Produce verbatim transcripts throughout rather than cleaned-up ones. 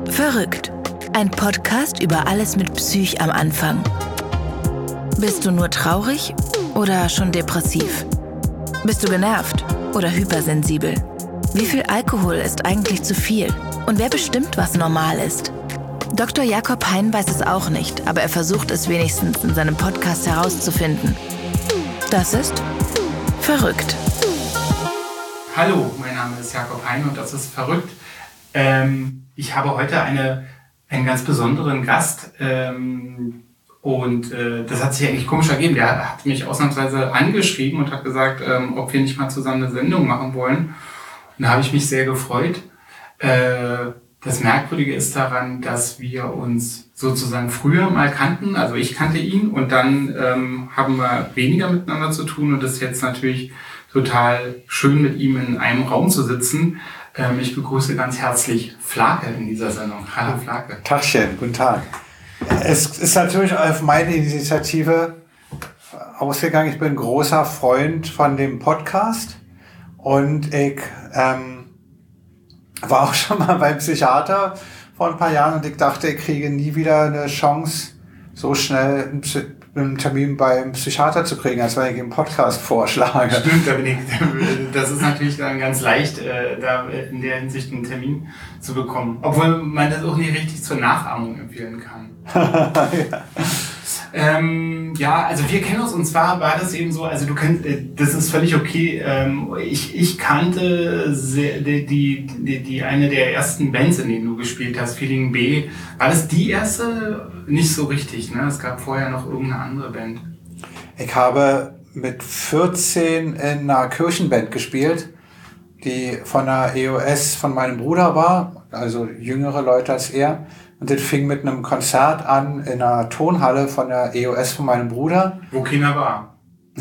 Verrückt. Ein Podcast über alles mit Psych am Anfang. Bist du nur traurig oder schon depressiv? Bist du genervt oder hypersensibel? Wie viel Alkohol ist eigentlich zu viel? Und wer bestimmt, was normal ist? Doktor Jakob Hein weiß es auch nicht, aber er versucht es wenigstens in seinem Podcast herauszufinden. Das ist Verrückt. Hallo, mein Name ist Jakob Hein und das ist Verrückt. Ähm, ich habe heute eine, einen ganz besonderen Gast ähm, und äh, das hat sich eigentlich komisch ergeben. Der hat mich ausnahmsweise angeschrieben und hat gesagt, ähm, ob wir nicht mal zusammen eine Sendung machen wollen. Und da habe ich mich sehr gefreut. Äh, das Merkwürdige ist daran, dass wir uns sozusagen früher mal kannten. Also ich kannte ihn und dann ähm, haben wir weniger miteinander zu tun und es ist jetzt natürlich total schön, mit ihm in einem Raum zu sitzen. Ähm, ich begrüße ganz herzlich Flake in dieser Sendung. Hallo Flake. Tagchen, guten Tag. Es ist natürlich auf meine Initiative ausgegangen. Ich bin ein großer Freund von dem Podcast und ich ähm, war auch schon mal beim Psychiater vor ein paar Jahren und ich dachte, ich kriege nie wieder eine Chance, so schnell einen, Psy- einen Termin beim Psychiater zu kriegen, als wenn ich einen Podcast vorschlage. Stimmt, da bin ich, das ist natürlich dann ganz leicht, äh, da in der Hinsicht einen Termin zu bekommen. Obwohl man das auch nicht richtig zur Nachahmung empfehlen kann. ja. Ähm, ja, also wir kennen uns und zwar war das eben so, also du kennst, äh, das ist völlig okay. Ähm, ich, ich kannte sehr, die, die, die, die eine der ersten Bands, in denen du gespielt hast, Feeling B. War das die erste? Nicht so richtig, ne? Es gab vorher noch irgendeine andere Band. Ich habe mit vierzehn in einer Kirchenband gespielt, die von der E O S von meinem Bruder war, also jüngere Leute als er. Und das fing mit einem Konzert an in einer Tonhalle von der E O S von meinem Bruder. Wo keiner war.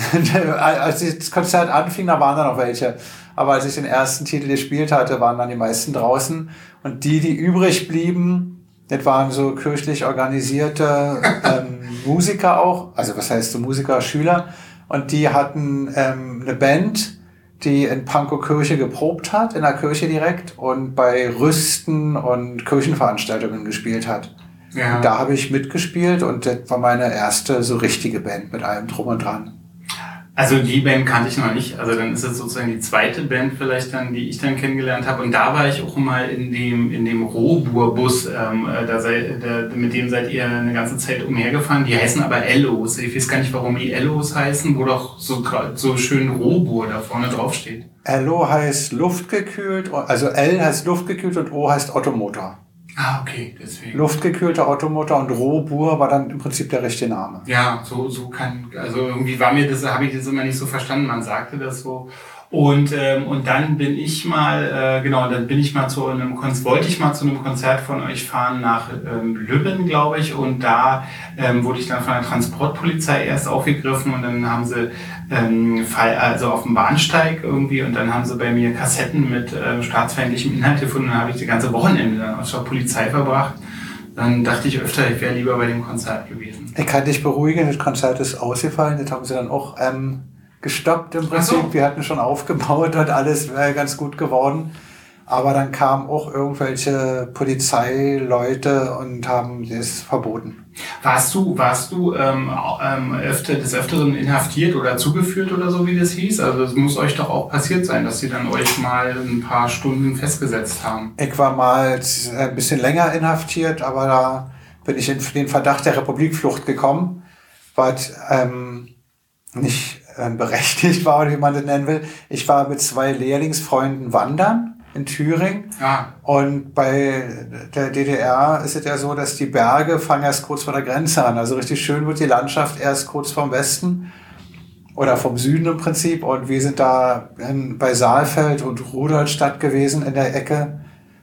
Als das Konzert anfing, da waren da noch welche. Aber als ich den ersten Titel gespielt hatte, waren dann die meisten draußen. Und die, die übrig blieben, das waren so kirchlich organisierte ähm, Musiker auch. Also was heißt so Musiker, Schüler. Und die hatten ähm, eine Band, die in Pankow Kirche geprobt hat, in der Kirche direkt und bei Rüsten und Kirchenveranstaltungen gespielt hat. Ja. Und da habe ich mitgespielt und das war meine erste so richtige Band mit allem drum und dran. Also die Band kannte ich noch nicht, also dann ist es sozusagen die zweite Band vielleicht dann, die ich dann kennengelernt habe und da war ich auch mal in dem in dem Rohburbus, ähm, da seid, da, mit dem seid ihr eine ganze Zeit umhergefahren, die heißen aber Ellos, ich weiß gar nicht, warum die Ellos heißen, wo doch so so schön Rohbur da vorne drauf steht. Ello heißt luftgekühlt, also L heißt luftgekühlt und O heißt Ottomotor. Ah, okay, deswegen. Luftgekühlter Ottomotor und Rohbur war dann im Prinzip der richtige Name. Ja, so so kann, also irgendwie war mir das, habe ich das immer nicht so verstanden, man sagte das so. Und ähm, und dann bin ich mal, äh, genau, dann bin ich mal zu einem Konzert, wollte ich mal zu einem Konzert von euch fahren nach ähm, Lübben, glaube ich, und da ähm, wurde ich dann von der Transportpolizei erst aufgegriffen und dann haben sie ähm, Fall, also auf dem Bahnsteig irgendwie und dann haben sie bei mir Kassetten mit äh, staatsfeindlichem Inhalt gefunden und dann habe ich die ganze Wochenende dann aus der Polizei verbracht. Dann dachte ich öfter, ich wäre lieber bei dem Konzert gewesen. Ich kann dich beruhigen, das Konzert ist ausgefallen, das haben sie dann auch ähm gestoppt im Prinzip. So. Wir hatten schon aufgebaut und alles wäre ganz gut geworden. Aber dann kamen auch irgendwelche Polizeileute und haben das verboten. Warst du, warst du ähm, ähm, öfter, des Öfteren inhaftiert oder zugeführt oder so, wie das hieß? Also es muss euch doch auch passiert sein, dass sie dann euch mal ein paar Stunden festgesetzt haben. Ich war mal ein bisschen länger inhaftiert, aber da bin ich in den Verdacht der Republikflucht gekommen, was ähm, nicht berechtigt war, oder wie man das nennen will. Ich war mit zwei Lehrlingsfreunden wandern in Thüringen. Ah. Und bei der D D R ist es ja so, dass die Berge fangen erst kurz vor der Grenze an. Also richtig schön wird die Landschaft erst kurz vom Westen oder vom Süden im Prinzip. Und wir sind da in, bei Saalfeld und Rudolstadt gewesen in der Ecke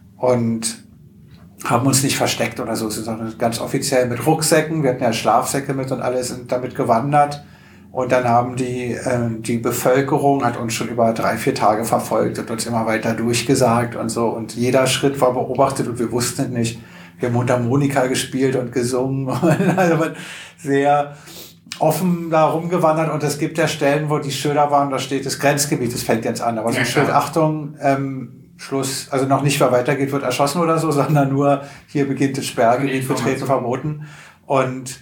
und haben uns nicht versteckt oder so, sondern ganz offiziell mit Rucksäcken. Wir hatten ja Schlafsäcke mit und alles sind damit gewandert. Und dann haben die, äh, die Bevölkerung hat uns schon über drei, vier Tage verfolgt und uns immer weiter durchgesagt und so. Und jeder Schritt war beobachtet und wir wussten es nicht. Wir haben Mundharmonika gespielt und gesungen. Also sehr offen da rumgewandert. Und es gibt ja Stellen, wo die Schilder waren, da steht das Grenzgebiet, das fängt jetzt an. Aber so ein Schild, Achtung, ähm, Schluss, also noch nicht, wer weitergeht, wird erschossen oder so, sondern nur, hier beginnt das Sperrgebiet, betreten verboten. Und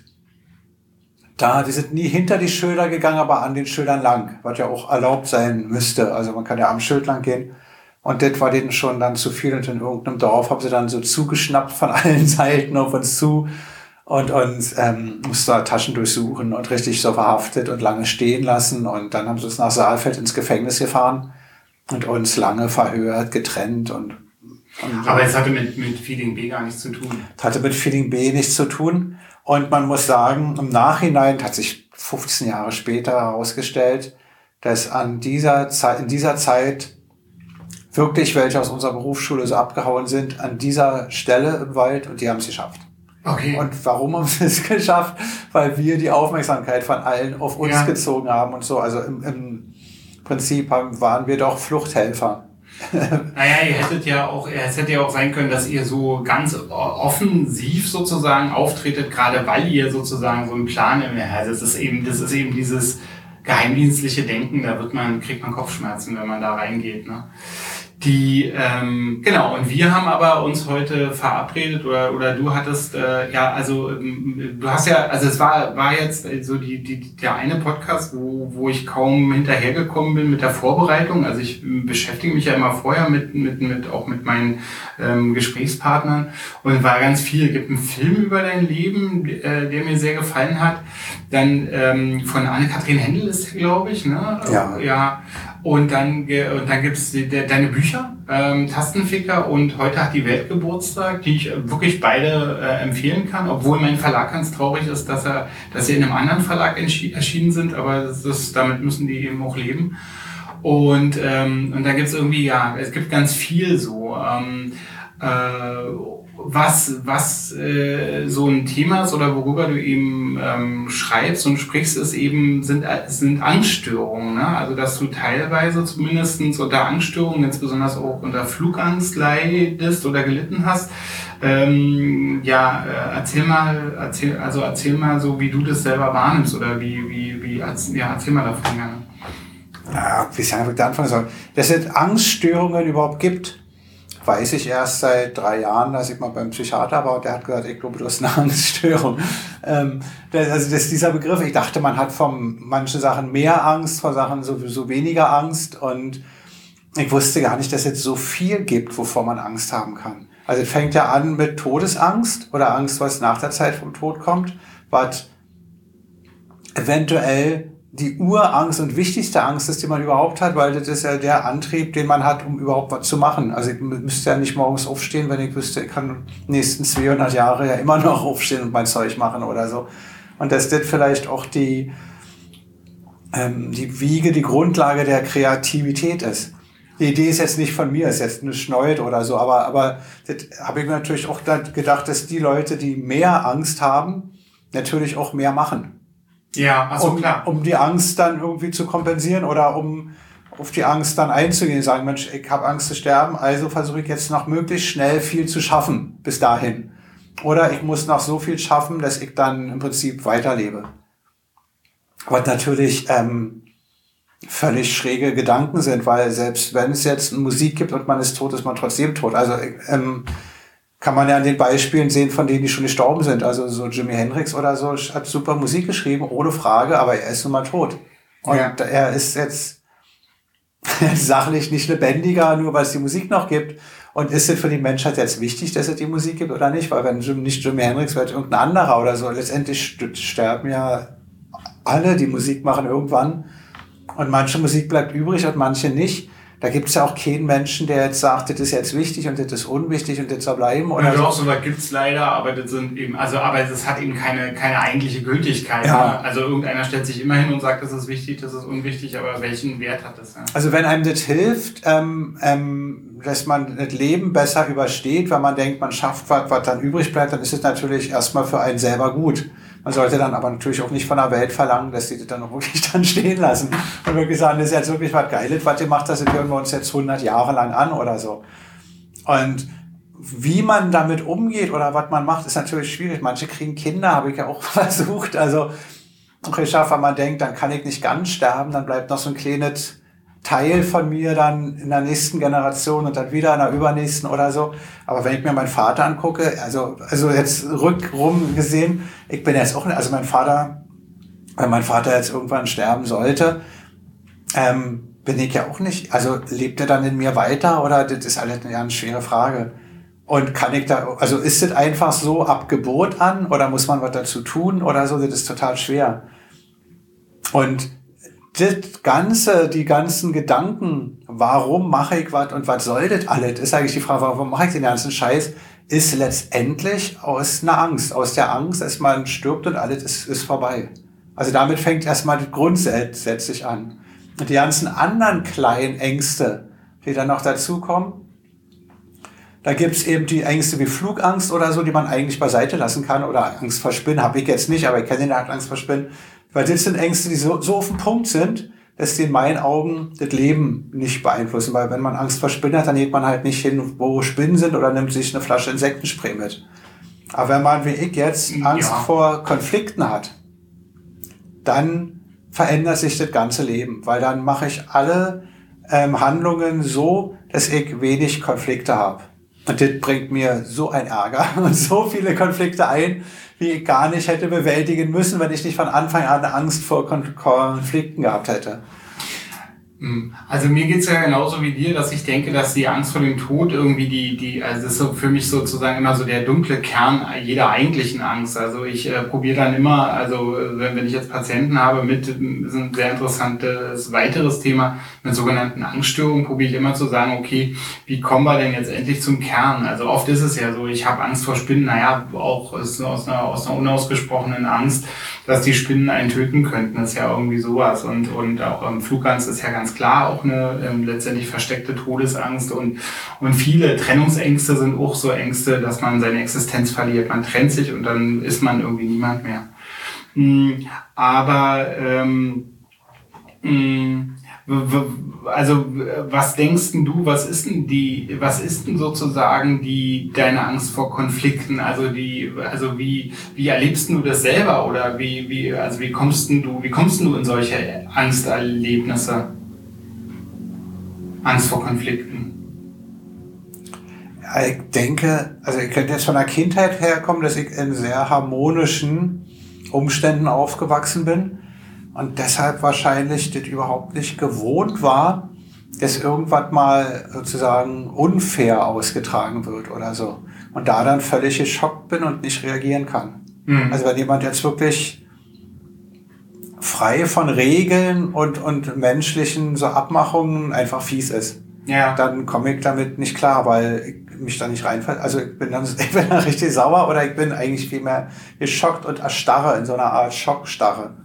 da, die sind nie hinter die Schilder gegangen, aber an den Schildern lang, was ja auch erlaubt sein müsste. Also man kann ja am Schild lang gehen. Und das war denen schon dann zu viel. Und in irgendeinem Dorf haben sie dann so zugeschnappt von allen Seiten auf uns zu und uns ähm, mussten da Taschen durchsuchen und richtig so verhaftet und lange stehen lassen. Und dann haben sie uns nach Saalfeld ins Gefängnis gefahren und uns lange verhört, getrennt und, und aber es hatte mit, mit Feeling B gar nichts zu tun. Das hatte mit Feeling B nichts zu tun. Und man muss sagen, im Nachhinein hat sich fünfzehn Jahre später herausgestellt, dass an dieser Zeit, in dieser Zeit wirklich welche aus unserer Berufsschule so abgehauen sind, an dieser Stelle im Wald, und die haben es geschafft. Okay. Und warum haben sie es geschafft? Weil wir die Aufmerksamkeit von allen auf uns ja. gezogen haben und so. Also im, im Prinzip haben, waren wir doch Fluchthelfer. Naja, ihr hättet ja auch, es hätte ja auch sein können, dass ihr so ganz offensiv sozusagen auftretet, gerade weil ihr sozusagen so einen Plan im also das ist eben, das ist eben dieses geheimdienstliche Denken, da wird man, kriegt man Kopfschmerzen, wenn man da reingeht, ne? Die, ähm, genau, und wir haben aber uns heute verabredet, oder oder du hattest, äh, ja, also ähm, du hast ja, also es war war jetzt so die die der eine Podcast, wo wo ich kaum hinterhergekommen bin mit der Vorbereitung. Also ich beschäftige mich ja immer vorher mit mit mit auch mit meinen ähm, Gesprächspartnern, und war ganz viel. Es gibt einen Film über dein Leben, äh, der mir sehr gefallen hat. Dann ähm, von Anne-Kathrin Händel ist der, glaube ich, ne? Ja. Ja. Und dann, und dann gibt's die, de, deine Bücher, ähm, Tastenficker und Heute hat die Welt Geburtstag, die ich wirklich beide äh, empfehlen kann, obwohl mein Verlag ganz traurig ist, dass er, dass sie in einem anderen Verlag erschienen sind, aber das ist, damit müssen die eben auch leben. Und ähm, und da gibt's irgendwie, ja, es gibt ganz viel so. Ähm, äh, was was äh, so ein Thema ist oder worüber du eben ähm, schreibst und sprichst, ist eben sind sind Angststörungen, ne? Also dass du teilweise zumindestens unter Angststörungen, ganz besonders auch unter Flugangst leidest oder gelitten hast. Ähm, ja, äh, erzähl mal, erzähl also erzähl mal so, wie du das selber wahrnimmst, oder wie wie wie ja, erzähl mal davon gerne. Ja, wie sagen wir da anfangen soll. Dass es Angststörungen überhaupt gibt, weiß ich erst seit drei Jahren, als ich mal beim Psychiater war, und der hat gesagt, ich glaube, du hast eine Angststörung. Ähm, das, also das ist dieser Begriff, ich dachte, man hat von manchen Sachen mehr Angst, von Sachen sowieso weniger Angst, und ich wusste gar nicht, dass es so viel gibt, wovor man Angst haben kann. Also es fängt ja an mit Todesangst oder Angst, was nach der Zeit vom Tod kommt, was eventuell die Urangst und wichtigste Angst ist, die man überhaupt hat, weil das ist ja der Antrieb, den man hat, um überhaupt was zu machen. Also ich müsste ja nicht morgens aufstehen, wenn ich wüsste, ich kann die nächsten zweihundert Jahre ja immer noch aufstehen und mein Zeug machen oder so. Und dass das vielleicht auch die, ähm, die Wiege, die Grundlage der Kreativität ist. Die Idee ist jetzt nicht von mir, ist jetzt eine Schneut oder so, aber, aber das habe ich mir natürlich auch gedacht, dass die Leute, die mehr Angst haben, natürlich auch mehr machen. Ja, also um, klar. Um die Angst dann irgendwie zu kompensieren oder um auf die Angst dann einzugehen. Sagen, Mensch, ich habe Angst zu sterben, also versuche ich jetzt noch möglichst schnell viel zu schaffen bis dahin. Oder ich muss noch so viel schaffen, dass ich dann im Prinzip weiterlebe. Was natürlich ähm, völlig schräge Gedanken sind, weil selbst wenn es jetzt Musik gibt und man ist tot, ist man trotzdem tot. Also ähm, kann man ja an den Beispielen sehen, von denen die schon gestorben sind. Also so Jimi Hendrix oder so hat super Musik geschrieben, ohne Frage, aber er ist nun mal tot. Und ja. er ist jetzt sachlich nicht lebendiger, nur weil es die Musik noch gibt. Und ist es für die Menschheit jetzt wichtig, dass es die Musik gibt oder nicht? Weil wenn Jim, nicht Jimi Hendrix, wird irgendein anderer oder so. Letztendlich sterben ja alle, die Musik machen irgendwann. Und manche Musik bleibt übrig und manche nicht. Da gibt es ja auch keinen Menschen, der jetzt sagt, das ist jetzt wichtig und das ist unwichtig und das soll bleiben. Oder ja, doch, so was gibt's leider, aber das sind eben, also, aber das hat eben keine, keine eigentliche Gültigkeit. Ja. Ne? Also irgendeiner stellt sich immer hin und sagt, das ist wichtig, das ist unwichtig, aber welchen Wert hat das? Ja? Also wenn einem das hilft, ähm, ähm, dass man das Leben besser übersteht, weil man denkt, man schafft was, was dann übrig bleibt, dann ist es natürlich erstmal für einen selber gut. Man sollte dann aber natürlich auch nicht von der Welt verlangen, dass die das dann auch wirklich dann stehen lassen und wirklich sagen, das ist jetzt wirklich was Geiles, was ihr macht, das hören wir uns jetzt hundert Jahre lang an oder so. Und wie man damit umgeht oder was man macht, ist natürlich schwierig. Manche kriegen Kinder, habe ich ja auch versucht. Also, ich schaffe, wenn man denkt, dann kann ich nicht ganz sterben, dann bleibt noch so ein kleines Teil von mir dann in der nächsten Generation und dann wieder in der übernächsten oder so. Aber wenn ich mir meinen Vater angucke, also, also jetzt rückrum gesehen, ich bin jetzt auch, also mein Vater, wenn mein Vater jetzt irgendwann sterben sollte, ähm, bin ich ja auch nicht, also lebt er dann in mir weiter oder das ist halt eine ganz schwere Frage. Und kann ich da, also ist das einfach so ab Geburt an oder muss man was dazu tun oder so, das ist total schwer. Und das Ganze, die ganzen Gedanken, warum mache ich was und was soll das alles, ist eigentlich die Frage, warum mache ich den ganzen Scheiß, ist letztendlich aus einer Angst. Aus der Angst, dass man stirbt und alles ist, ist vorbei. Also damit fängt erstmal das grundsätzlich an. Und die ganzen anderen kleinen Ängste, die dann noch dazukommen, da gibt's eben die Ängste wie Flugangst oder so, die man eigentlich beiseite lassen kann. Oder Angst vor Spinnen, habe ich jetzt nicht, aber ich kenne den halt Angst vor Spinnen. Weil das sind Ängste, die so, so auf den Punkt sind, dass die in meinen Augen das Leben nicht beeinflussen. Weil wenn man Angst vor Spinnen hat, dann geht man halt nicht hin, wo Spinnen sind oder nimmt sich eine Flasche Insektenspray mit. Aber wenn man wie ich jetzt Angst ja. vor Konflikten hat, dann verändert sich das ganze Leben. Weil dann mache ich alle ähm, Handlungen so, dass ich wenig Konflikte habe. Und das bringt mir so ein Ärger und so viele Konflikte ein, wie ich gar nicht hätte bewältigen müssen, wenn ich nicht von Anfang an Angst vor Kon- Konflikten gehabt hätte. Also mir geht's ja genauso wie dir, dass ich denke, dass die Angst vor dem Tod irgendwie die, die, also das ist so für mich sozusagen immer so der dunkle Kern jeder eigentlichen Angst. Also ich äh, probiere dann immer, also wenn, wenn ich jetzt Patienten habe mit, ist ein sehr interessantes weiteres Thema, mit sogenannten Angststörungen, probiere ich immer zu sagen, okay, wie kommen wir denn jetzt endlich zum Kern? Also oft ist es ja so, ich habe Angst vor Spinnen, naja, auch ist aus einer, aus einer unausgesprochenen Angst, dass die Spinnen einen töten könnten, das ist ja irgendwie sowas. Und, und auch ähm, Flugangst ist ja ganz klar auch eine ähm, letztendlich versteckte Todesangst. Und, und viele Trennungsängste sind auch so Ängste, dass man seine Existenz verliert. Man trennt sich und dann ist man irgendwie niemand mehr. Mhm, aber ähm, mh, also was denkst denn du, was ist denn die, was ist denn sozusagen die deine Angst vor Konflikten? Also die, also wie wie erlebst du das selber oder wie wie also wie kommst denn du, wie kommst denn du in solche Angsterlebnisse? Angst vor Konflikten? Ja, ich denke, also ich könnte jetzt von der Kindheit herkommen, dass ich in sehr harmonischen Umständen aufgewachsen bin. Und deshalb wahrscheinlich das überhaupt nicht gewohnt war, dass irgendwas mal sozusagen unfair ausgetragen wird oder so. Und da dann völlig geschockt bin und nicht reagieren kann. Mhm. Also wenn jemand jetzt wirklich frei von Regeln und, und menschlichen so Abmachungen einfach fies ist, ja, dann komme ich damit nicht klar, weil ich mich da nicht reinfällt. Also ich bin dann, ich bin dann richtig sauer oder ich bin eigentlich vielmehr geschockt und erstarre in so einer Art Schockstarre.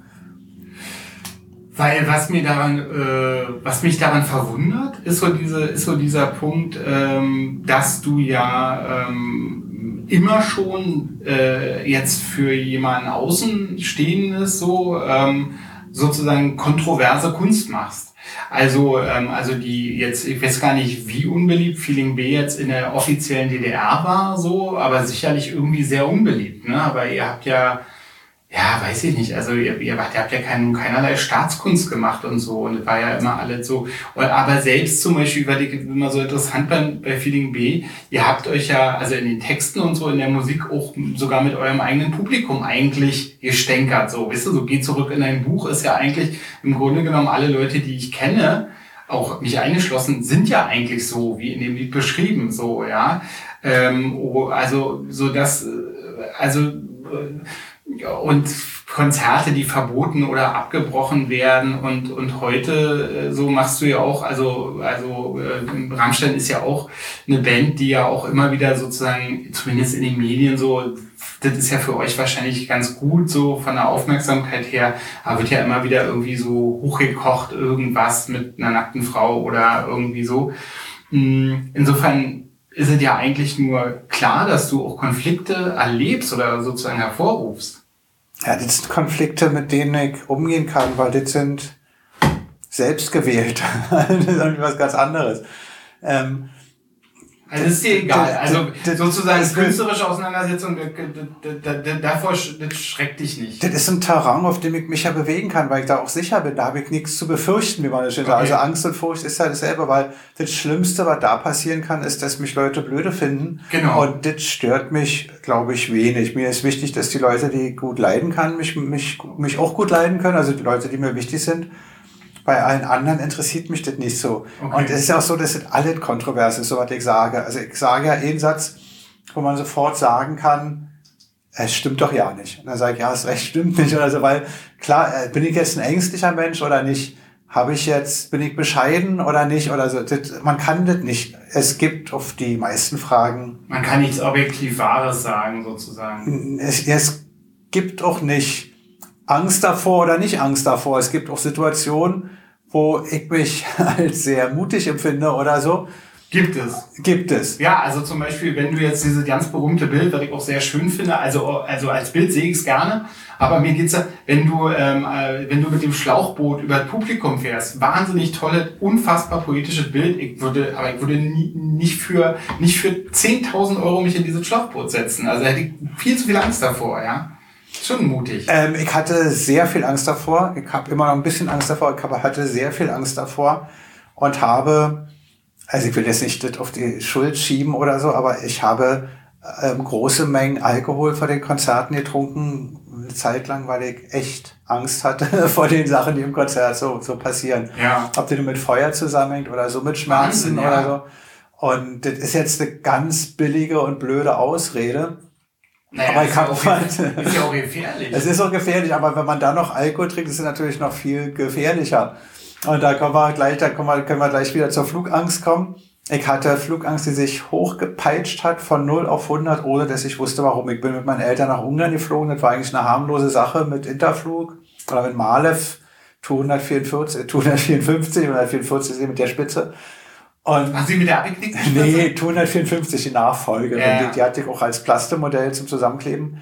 Weil was mir daran, äh, was mich daran verwundert, ist so diese, ist so dieser Punkt, ähm, dass du ja ähm, immer schon äh, jetzt für jemanden Außenstehendes so ähm, sozusagen kontroverse Kunst machst. Also, ähm, also die jetzt, ich weiß gar nicht, wie unbeliebt Feeling B jetzt in der offiziellen D D R war, so, aber sicherlich irgendwie sehr unbeliebt, ne? Aber ihr habt ja Ja, weiß ich nicht. Also ihr, ihr habt ja kein, keinerlei Staatskunst gemacht und so. Und es war ja immer alles so. Aber selbst zum Beispiel, weil ich immer so interessant bei, bei Feeling B, ihr habt euch ja, also in den Texten und so, in der Musik auch sogar mit eurem eigenen Publikum eigentlich gestänkert. So, weißt du, so Geh zurück in ein Buch ist ja eigentlich im Grunde genommen alle Leute, die ich kenne, auch mich eingeschlossen, sind ja eigentlich so, wie in dem Lied beschrieben, so, ja. Ähm, oh, also, so dass, also, äh, und Konzerte, die verboten oder abgebrochen werden und und heute so machst du ja auch, also also äh, Rammstein ist ja auch eine Band, die ja auch immer wieder sozusagen, zumindest in den Medien so, das ist ja für euch wahrscheinlich ganz gut so von der Aufmerksamkeit her, aber wird ja immer wieder irgendwie so hochgekocht irgendwas mit einer nackten Frau oder irgendwie so. Insofern ist es ja eigentlich nur klar, dass du auch Konflikte erlebst oder sozusagen hervorrufst. Ja, das sind Konflikte, mit denen ich umgehen kann, weil das sind selbstgewählt. Das ist irgendwie was ganz anderes. Ähm, Also ist dir egal. Also das, sozusagen das, künstlerische Auseinandersetzung, davor das schreckt dich nicht. Das ist ein Terrain, auf dem ich mich ja bewegen kann, weil ich da auch sicher bin. Da habe ich nichts zu befürchten, wie man das steht. Okay. Also Angst und Furcht ist ja dasselbe, weil das Schlimmste, was da passieren kann, ist, dass mich Leute blöde finden. Genau. Und das stört mich, glaube ich, wenig. Mir ist wichtig, dass die Leute, die gut leiden kann, mich, mich, mich auch gut leiden können. Also die Leute, die mir wichtig sind. Bei allen anderen interessiert mich das nicht so. Okay. Und es ist ja auch so, dass das alles kontrovers ist, so was ich sage. Also ich sage ja einen Satz, wo man sofort sagen kann, es stimmt doch ja nicht. Und dann sage ich, ja, das Recht stimmt nicht oder so, weil klar, bin ich jetzt ein ängstlicher Mensch oder nicht? Habe ich jetzt, bin ich bescheiden oder nicht? Oder so. Das, man kann das nicht. Es gibt auf die meisten Fragen. Man kann nichts objektiv Wahres sagen, sozusagen. Es, es gibt auch nicht Angst davor oder nicht Angst davor. Es gibt auch Situationen, wo ich mich als sehr mutig empfinde oder so. Gibt es. Gibt es. Ja, also zum Beispiel, wenn du jetzt dieses ganz berühmte Bild, das ich auch sehr schön finde, also also als Bild sehe ich es gerne, aber mir geht's ja, wenn du ähm, äh, wenn du mit dem Schlauchboot über das Publikum fährst, wahnsinnig tolles, unfassbar poetisches Bild. Ich würde, aber ich würde nie, nicht für nicht für zehntausend Euro mich in dieses Schlauchboot setzen. Also da hätte ich viel zu viel Angst davor, ja. Schon mutig. Ähm, ich hatte sehr viel Angst davor. Ich habe immer noch ein bisschen Angst davor. Ich hatte sehr viel Angst davor und habe, also ich will jetzt nicht das auf die Schuld schieben oder so, aber ich habe ähm, große Mengen Alkohol vor den Konzerten getrunken, eine Zeit lang, weil ich echt Angst hatte vor den Sachen, die im Konzert so, so passieren. Ja. Ob das nur mit Feuer zusammenhängt oder so mit Schmerzen Wahnsinn, oder ja. so. Und das ist jetzt eine ganz billige und blöde Ausrede. Naja, aber ich ist, kann ja auch, halt, ist ja auch gefährlich. Es ist auch gefährlich, aber wenn man da noch Alkohol trinkt, ist es natürlich noch viel gefährlicher. Und da kommen wir gleich, da können wir, können wir gleich wieder zur Flugangst kommen. Ich hatte Flugangst, die sich hochgepeitscht hat von null auf hundert, ohne dass ich wusste, warum. Ich bin mit meinen Eltern nach Ungarn geflogen. Das war eigentlich eine harmlose Sache mit Interflug oder mit Malev hundertvierundvierzig, hundertvierundfünfzig, hundertvierundvierzig mit der Spitze. Und Ach, Sie mit der abgeknickten Spitze? Nee, hundertvierundfünfzig, die Nachfolge. Ja. Die, die hatte ich auch als Plastemodell zum Zusammenkleben.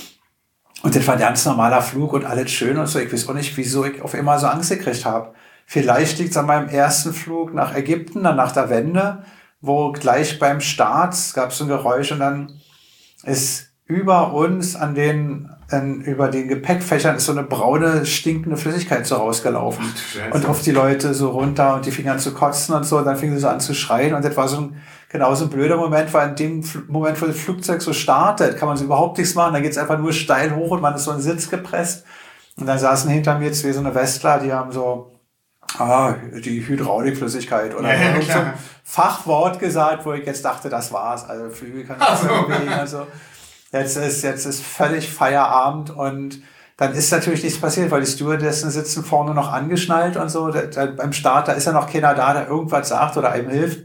Und das war ein ganz normaler Flug und alles schön und so. Ich weiß auch nicht, wieso ich auf einmal so Angst gekriegt habe. Vielleicht liegt es an meinem ersten Flug nach Ägypten, dann nach der Wende, wo gleich beim Start gab es so ein Geräusch und dann ist über uns an den, an, über den Gepäckfächern ist so eine braune, stinkende Flüssigkeit so rausgelaufen. Ach, und auf die Leute so runter und die fingen an zu kotzen und so, und dann fingen sie so an zu schreien und das war so ein, genau so ein blöder Moment, weil in dem Moment, wo das Flugzeug so startet, kann man so überhaupt nichts machen, da geht's einfach nur steil hoch und man ist so in den Sitz gepresst und dann saßen hinter mir zwei so eine Westler, die haben so, ah, die Hydraulikflüssigkeit oder ja, so ein Fachwort gesagt, wo ich jetzt dachte, das war's, also Flügel kann ich Ach so. bewegen, also Jetzt ist, jetzt ist völlig Feierabend und dann ist natürlich nichts passiert, weil die Stewardessen sitzen vorne noch angeschnallt und so. Da, da, beim Start, da ist ja noch keiner da, der irgendwas sagt oder einem hilft.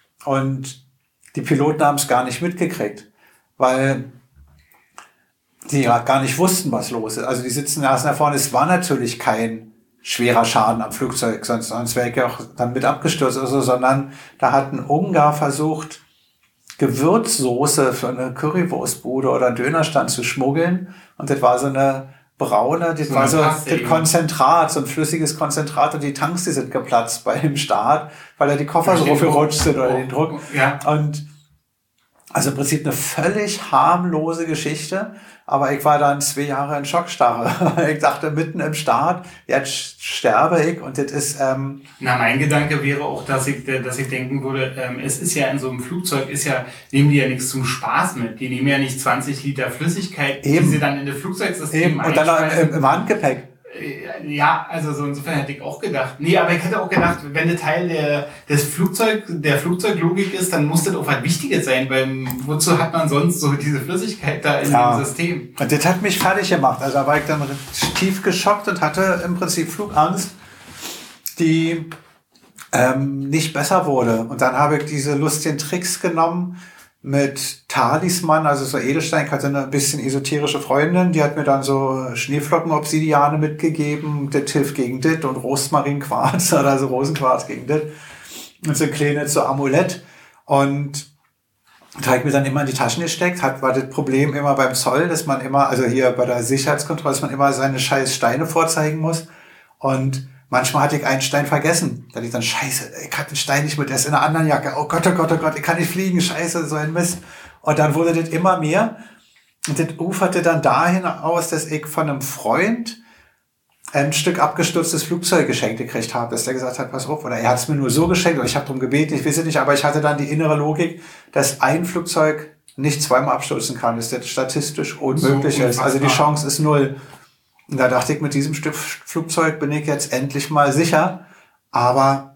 Und die Piloten haben es gar nicht mitgekriegt, weil die ja gar nicht wussten, was los ist. Also die sitzen erst da vorne. Es war natürlich kein schwerer Schaden am Flugzeug, sonst, sonst wäre ich ja auch dann mit abgestürzt oder so, sondern da hat ein Ungar versucht, Gewürzsoße für eine Currywurstbude oder einen Dönerstand zu schmuggeln. Und das war so eine braune, das so war so Paste, das Konzentrat, so ein flüssiges Konzentrat und die Tanks, die sind geplatzt bei dem Start, weil da die Koffer so gerutscht sind oder den Druck. Ja. Und also im Prinzip eine völlig harmlose Geschichte, aber ich war dann zwei Jahre in Schockstarre. Ich dachte mitten im Start, jetzt sterbe ich und das ist... Ähm Na, mein Gedanke wäre auch, dass ich, dass ich denken würde, ähm, es ist ja in so einem Flugzeug, ist ja, nehmen die ja nichts zum Spaß mit. Die nehmen ja nicht zwanzig Liter Flüssigkeit, eben. die sie dann in das Flugzeugsystem eben. Und dann noch im, im Handgepäck. Ja, also so insofern hätte ich auch gedacht. Nee, aber ich hätte auch gedacht, wenn das Teil der, des Flugzeug, der Flugzeuglogik ist, dann muss das auch was Wichtiges sein, weil wozu hat man sonst so diese Flüssigkeit da in ja. dem System? Und das hat mich fertig gemacht. Also da war ich dann tief geschockt und hatte im Prinzip Flugangst, die ähm, nicht besser wurde. Und dann habe ich diese lustigen Tricks genommen mit Talisman, also so Edelstein. Ich hatte eine bisschen esoterische Freundin, die hat mir dann so Schneeflocken-Obsidiane mitgegeben, das hilft gegen das und Rosmarinquarz oder so Rosenquarz gegen das und so ein kleines so Amulett und da habe ich mir dann immer in die Taschen gesteckt, hat, war das Problem immer beim Zoll, dass man immer, also hier bei der Sicherheitskontrolle, dass man immer seine scheiß Steine vorzeigen muss und Manchmal hatte ich einen Stein vergessen. Da ich dann, scheiße, ich hatte den Stein nicht mit, der ist in einer anderen Jacke. Oh Gott, oh Gott, oh Gott, ich kann nicht fliegen, scheiße, so ein Mist. Und dann wurde das immer mehr. Und das uferte dann dahin aus, dass ich von einem Freund ein Stück abgestürztes Flugzeug geschenkt gekriegt habe, dass der gesagt hat, pass auf, oder er hat es mir nur so geschenkt, oder ich habe darum gebeten, ich weiß es nicht, aber ich hatte dann die innere Logik, dass ein Flugzeug nicht zweimal abstürzen kann, dass das statistisch unmöglich so ist. Also die Chance ist null. Und da dachte ich, mit diesem Stück Flugzeug bin ich jetzt endlich mal sicher, aber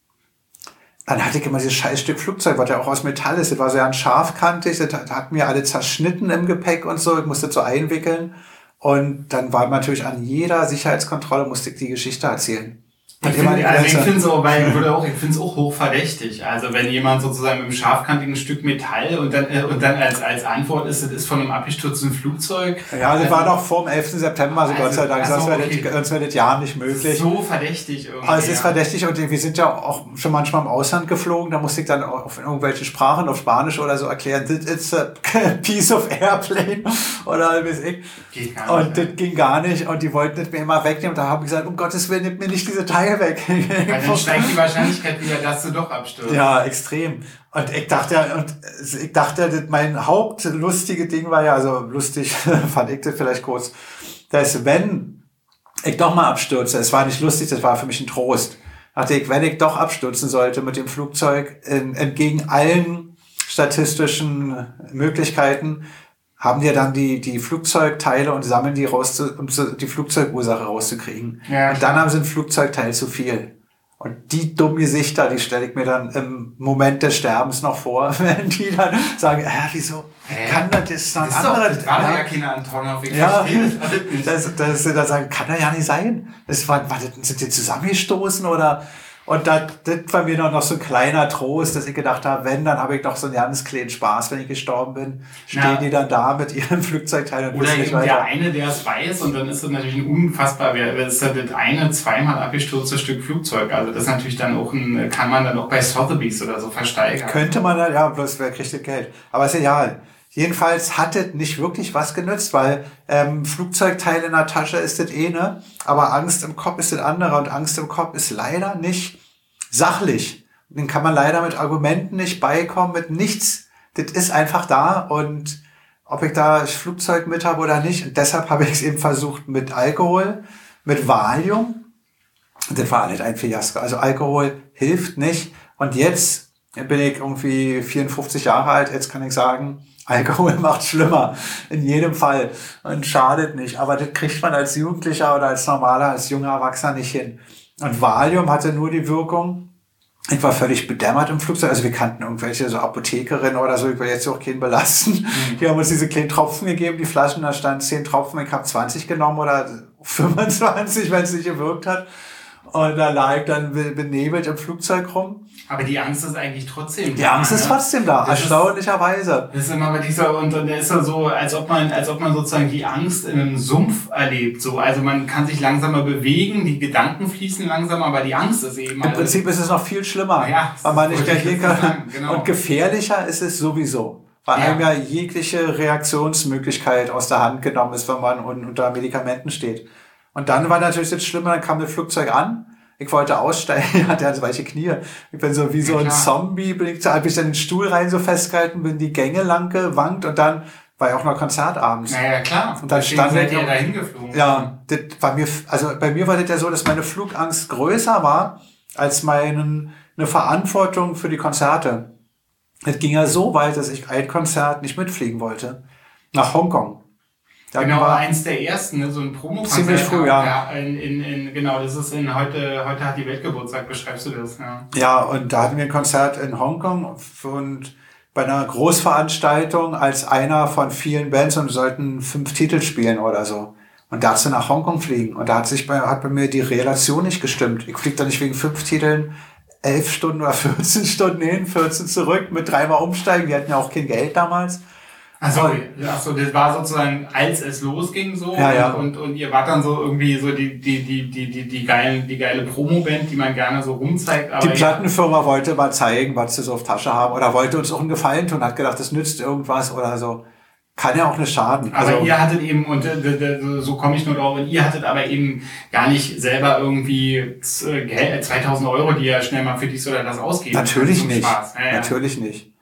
dann hatte ich immer dieses scheiß Stück Flugzeug, was ja auch aus Metall ist, das war so ja scharfkantig, das hat mir alle zerschnitten im Gepäck und so, ich musste das so einwickeln. Und dann war natürlich an jeder Sicherheitskontrolle musste ich die Geschichte erzählen. Ich finde also ich finde so, weil ich würde auch, ich finde es auch hochverdächtig. Also wenn jemand sozusagen mit einem scharfkantigen Stück Metall und dann äh, und dann als als Antwort ist, das ist von einem abgestürzten Flugzeug. Ja, das also, war noch vor dem elften September, also, also Gott sei Dank, sonst wäre okay. das, das ja nicht möglich. So verdächtig irgendwie. Aber es ist ja. verdächtig und wir sind ja auch schon manchmal im Ausland geflogen, da musste ich dann auf irgendwelche Sprachen, auf Spanisch oder so erklären, this is a piece of airplane oder weiß ich. Geht gar nicht. Und das ging gar nicht und die wollten das mir immer wegnehmen. Da habe ich gesagt, um Gottes Willen, nimmt mir nicht diese Teile weg. Weil dann steigt die Wahrscheinlichkeit wieder, dass du doch abstürzt. Ja, extrem. Und ich dachte ja, und ich dachte, mein hauptlustige Ding war ja, also lustig fand ich das vielleicht kurz, dass wenn ich doch mal abstürze, es war nicht lustig, das war für mich ein Trost, dachte ich, wenn ich doch abstürzen sollte mit dem Flugzeug, in, entgegen allen statistischen Möglichkeiten, haben die dann die, die Flugzeugteile und sammeln die raus, zu, um zu, die Flugzeugursache rauszukriegen. Ja, und dann haben sie ein Flugzeugteil zu viel. Und die dummen Gesichter, die stelle ich mir dann im Moment des Sterbens noch vor, wenn die dann sagen, äh, wieso äh, kann das, das ist noch ein anderer. Das war ja keine Antonov, ich ja, verstehe das. Das, das, das sagen, kann das ja nicht sein. Das war, war das, sind die zusammengestoßen oder? Und das, das war mir noch, noch so ein kleiner Trost, dass ich gedacht habe, wenn, dann habe ich doch so einen ganz kleinen Spaß, wenn ich gestorben bin. Stehen ja. die dann da mit ihren Flugzeugteilen und oder eben der eine, der es weiß, und dann ist das natürlich ein unfassbar, das ist das eine zweimal abgestürzte Stück Flugzeug. Also das ist natürlich dann auch ein, kann man dann auch bei Sotheby's oder so versteigern. Könnte man dann, ja, bloß wer kriegt das Geld. Aber ist egal. Jedenfalls hat es nicht wirklich was genützt, weil ähm, Flugzeugteile in der Tasche ist das eh, ne? Aber Angst im Kopf ist das andere und Angst im Kopf ist leider nicht sachlich. Den kann man leider mit Argumenten nicht beikommen, mit nichts. Das ist einfach da und ob ich da das Flugzeug mit habe oder nicht. Und deshalb habe ich es eben versucht mit Alkohol, mit Valium. Und das war nicht ein Fiasko. Also Alkohol hilft nicht. Und jetzt bin ich irgendwie vierundfünfzig Jahre alt. Jetzt kann ich sagen, Alkohol macht schlimmer. In jedem Fall. Und schadet nicht. Aber das kriegt man als Jugendlicher oder als normaler, als junger Erwachsener nicht hin. Und Valium hatte nur die Wirkung, ich war völlig bedämmert im Flugzeug, also wir kannten irgendwelche so Apothekerinnen oder so, ich will jetzt auch keinen belasten, mhm. die haben uns diese kleinen Tropfen gegeben, die Flaschen, da stand zehn Tropfen, ich habe zwanzig genommen oder fünfundzwanzig, wenn es nicht gewirkt hat. Und da lag ich dann benebelt im Flugzeug rum. Aber die Angst ist eigentlich trotzdem da. Die Angst ist trotzdem da, das erstaunlicherweise. Das ist immer bei dieser, und dann ist er so, als ob man, als ob man sozusagen die Angst in einem Sumpf erlebt, so. Also man kann sich langsamer bewegen, die Gedanken fließen langsamer, aber die Angst ist eben. Im Prinzip ist es noch viel schlimmer. Ja, weil man nicht reagieren kann. Genau. Und gefährlicher ist es sowieso. Weil ja. einem ja jegliche Reaktionsmöglichkeit aus der Hand genommen ist, wenn man unter Medikamenten steht. Und dann war natürlich das Schlimme, dann kam das Flugzeug an. Ich wollte aussteigen, hatte ja so weiche Knie. Ich bin so wie so ja, ein Zombie, bin ich, hab ich dann den Stuhl rein so festgehalten, bin die Gänge lang gewankt und dann war ja auch noch Konzert abends. Naja, klar. Und dann stand seid ihr da hingeflogen. Ja, das war mir, also bei mir war das ja so, dass meine Flugangst größer war als meine, eine Verantwortung für die Konzerte. Es ging ja so weit, dass ich ein Konzert nicht mitfliegen wollte. Nach Hongkong. Da genau, war eins der ersten, ne, so ein Promo-Konzert. Ziemlich früh, ja. ja in, in, in, genau, das ist in heute, heute hat die Welt Geburtstag, beschreibst du das, ja. Ja, und da hatten wir ein Konzert in Hongkong und bei einer Großveranstaltung als einer von vielen Bands und wir sollten fünf Titel spielen oder so. Und dazu nach Hongkong fliegen. Und da hat sich bei, hat bei mir die Relation nicht gestimmt. Ich fliege da nicht wegen fünf Titeln elf Stunden oder vierzehn Stunden hin, vierzehn zurück, mit dreimal umsteigen. Wir hatten ja auch kein Geld damals. Achso, achso, das war sozusagen, als es losging so ja, ja. Und, und und ihr wart dann so irgendwie so die die die die die die geile die geile Promo-Band, die man gerne so rumzeigt. Aber die Plattenfirma wollte mal zeigen, was sie so auf Tasche haben oder wollte uns auch einen Gefallen tun, hat gedacht, das nützt irgendwas oder so. kann ja auch nicht schaden. Aber also, ihr hattet eben, und äh, so komme ich nur drauf, und ihr hattet aber eben gar nicht selber irgendwie äh, zweitausend Euro, die ihr schnell mal für dies oder das ausgeben. Natürlich nicht. Spaß. Ja, ja. Natürlich nicht.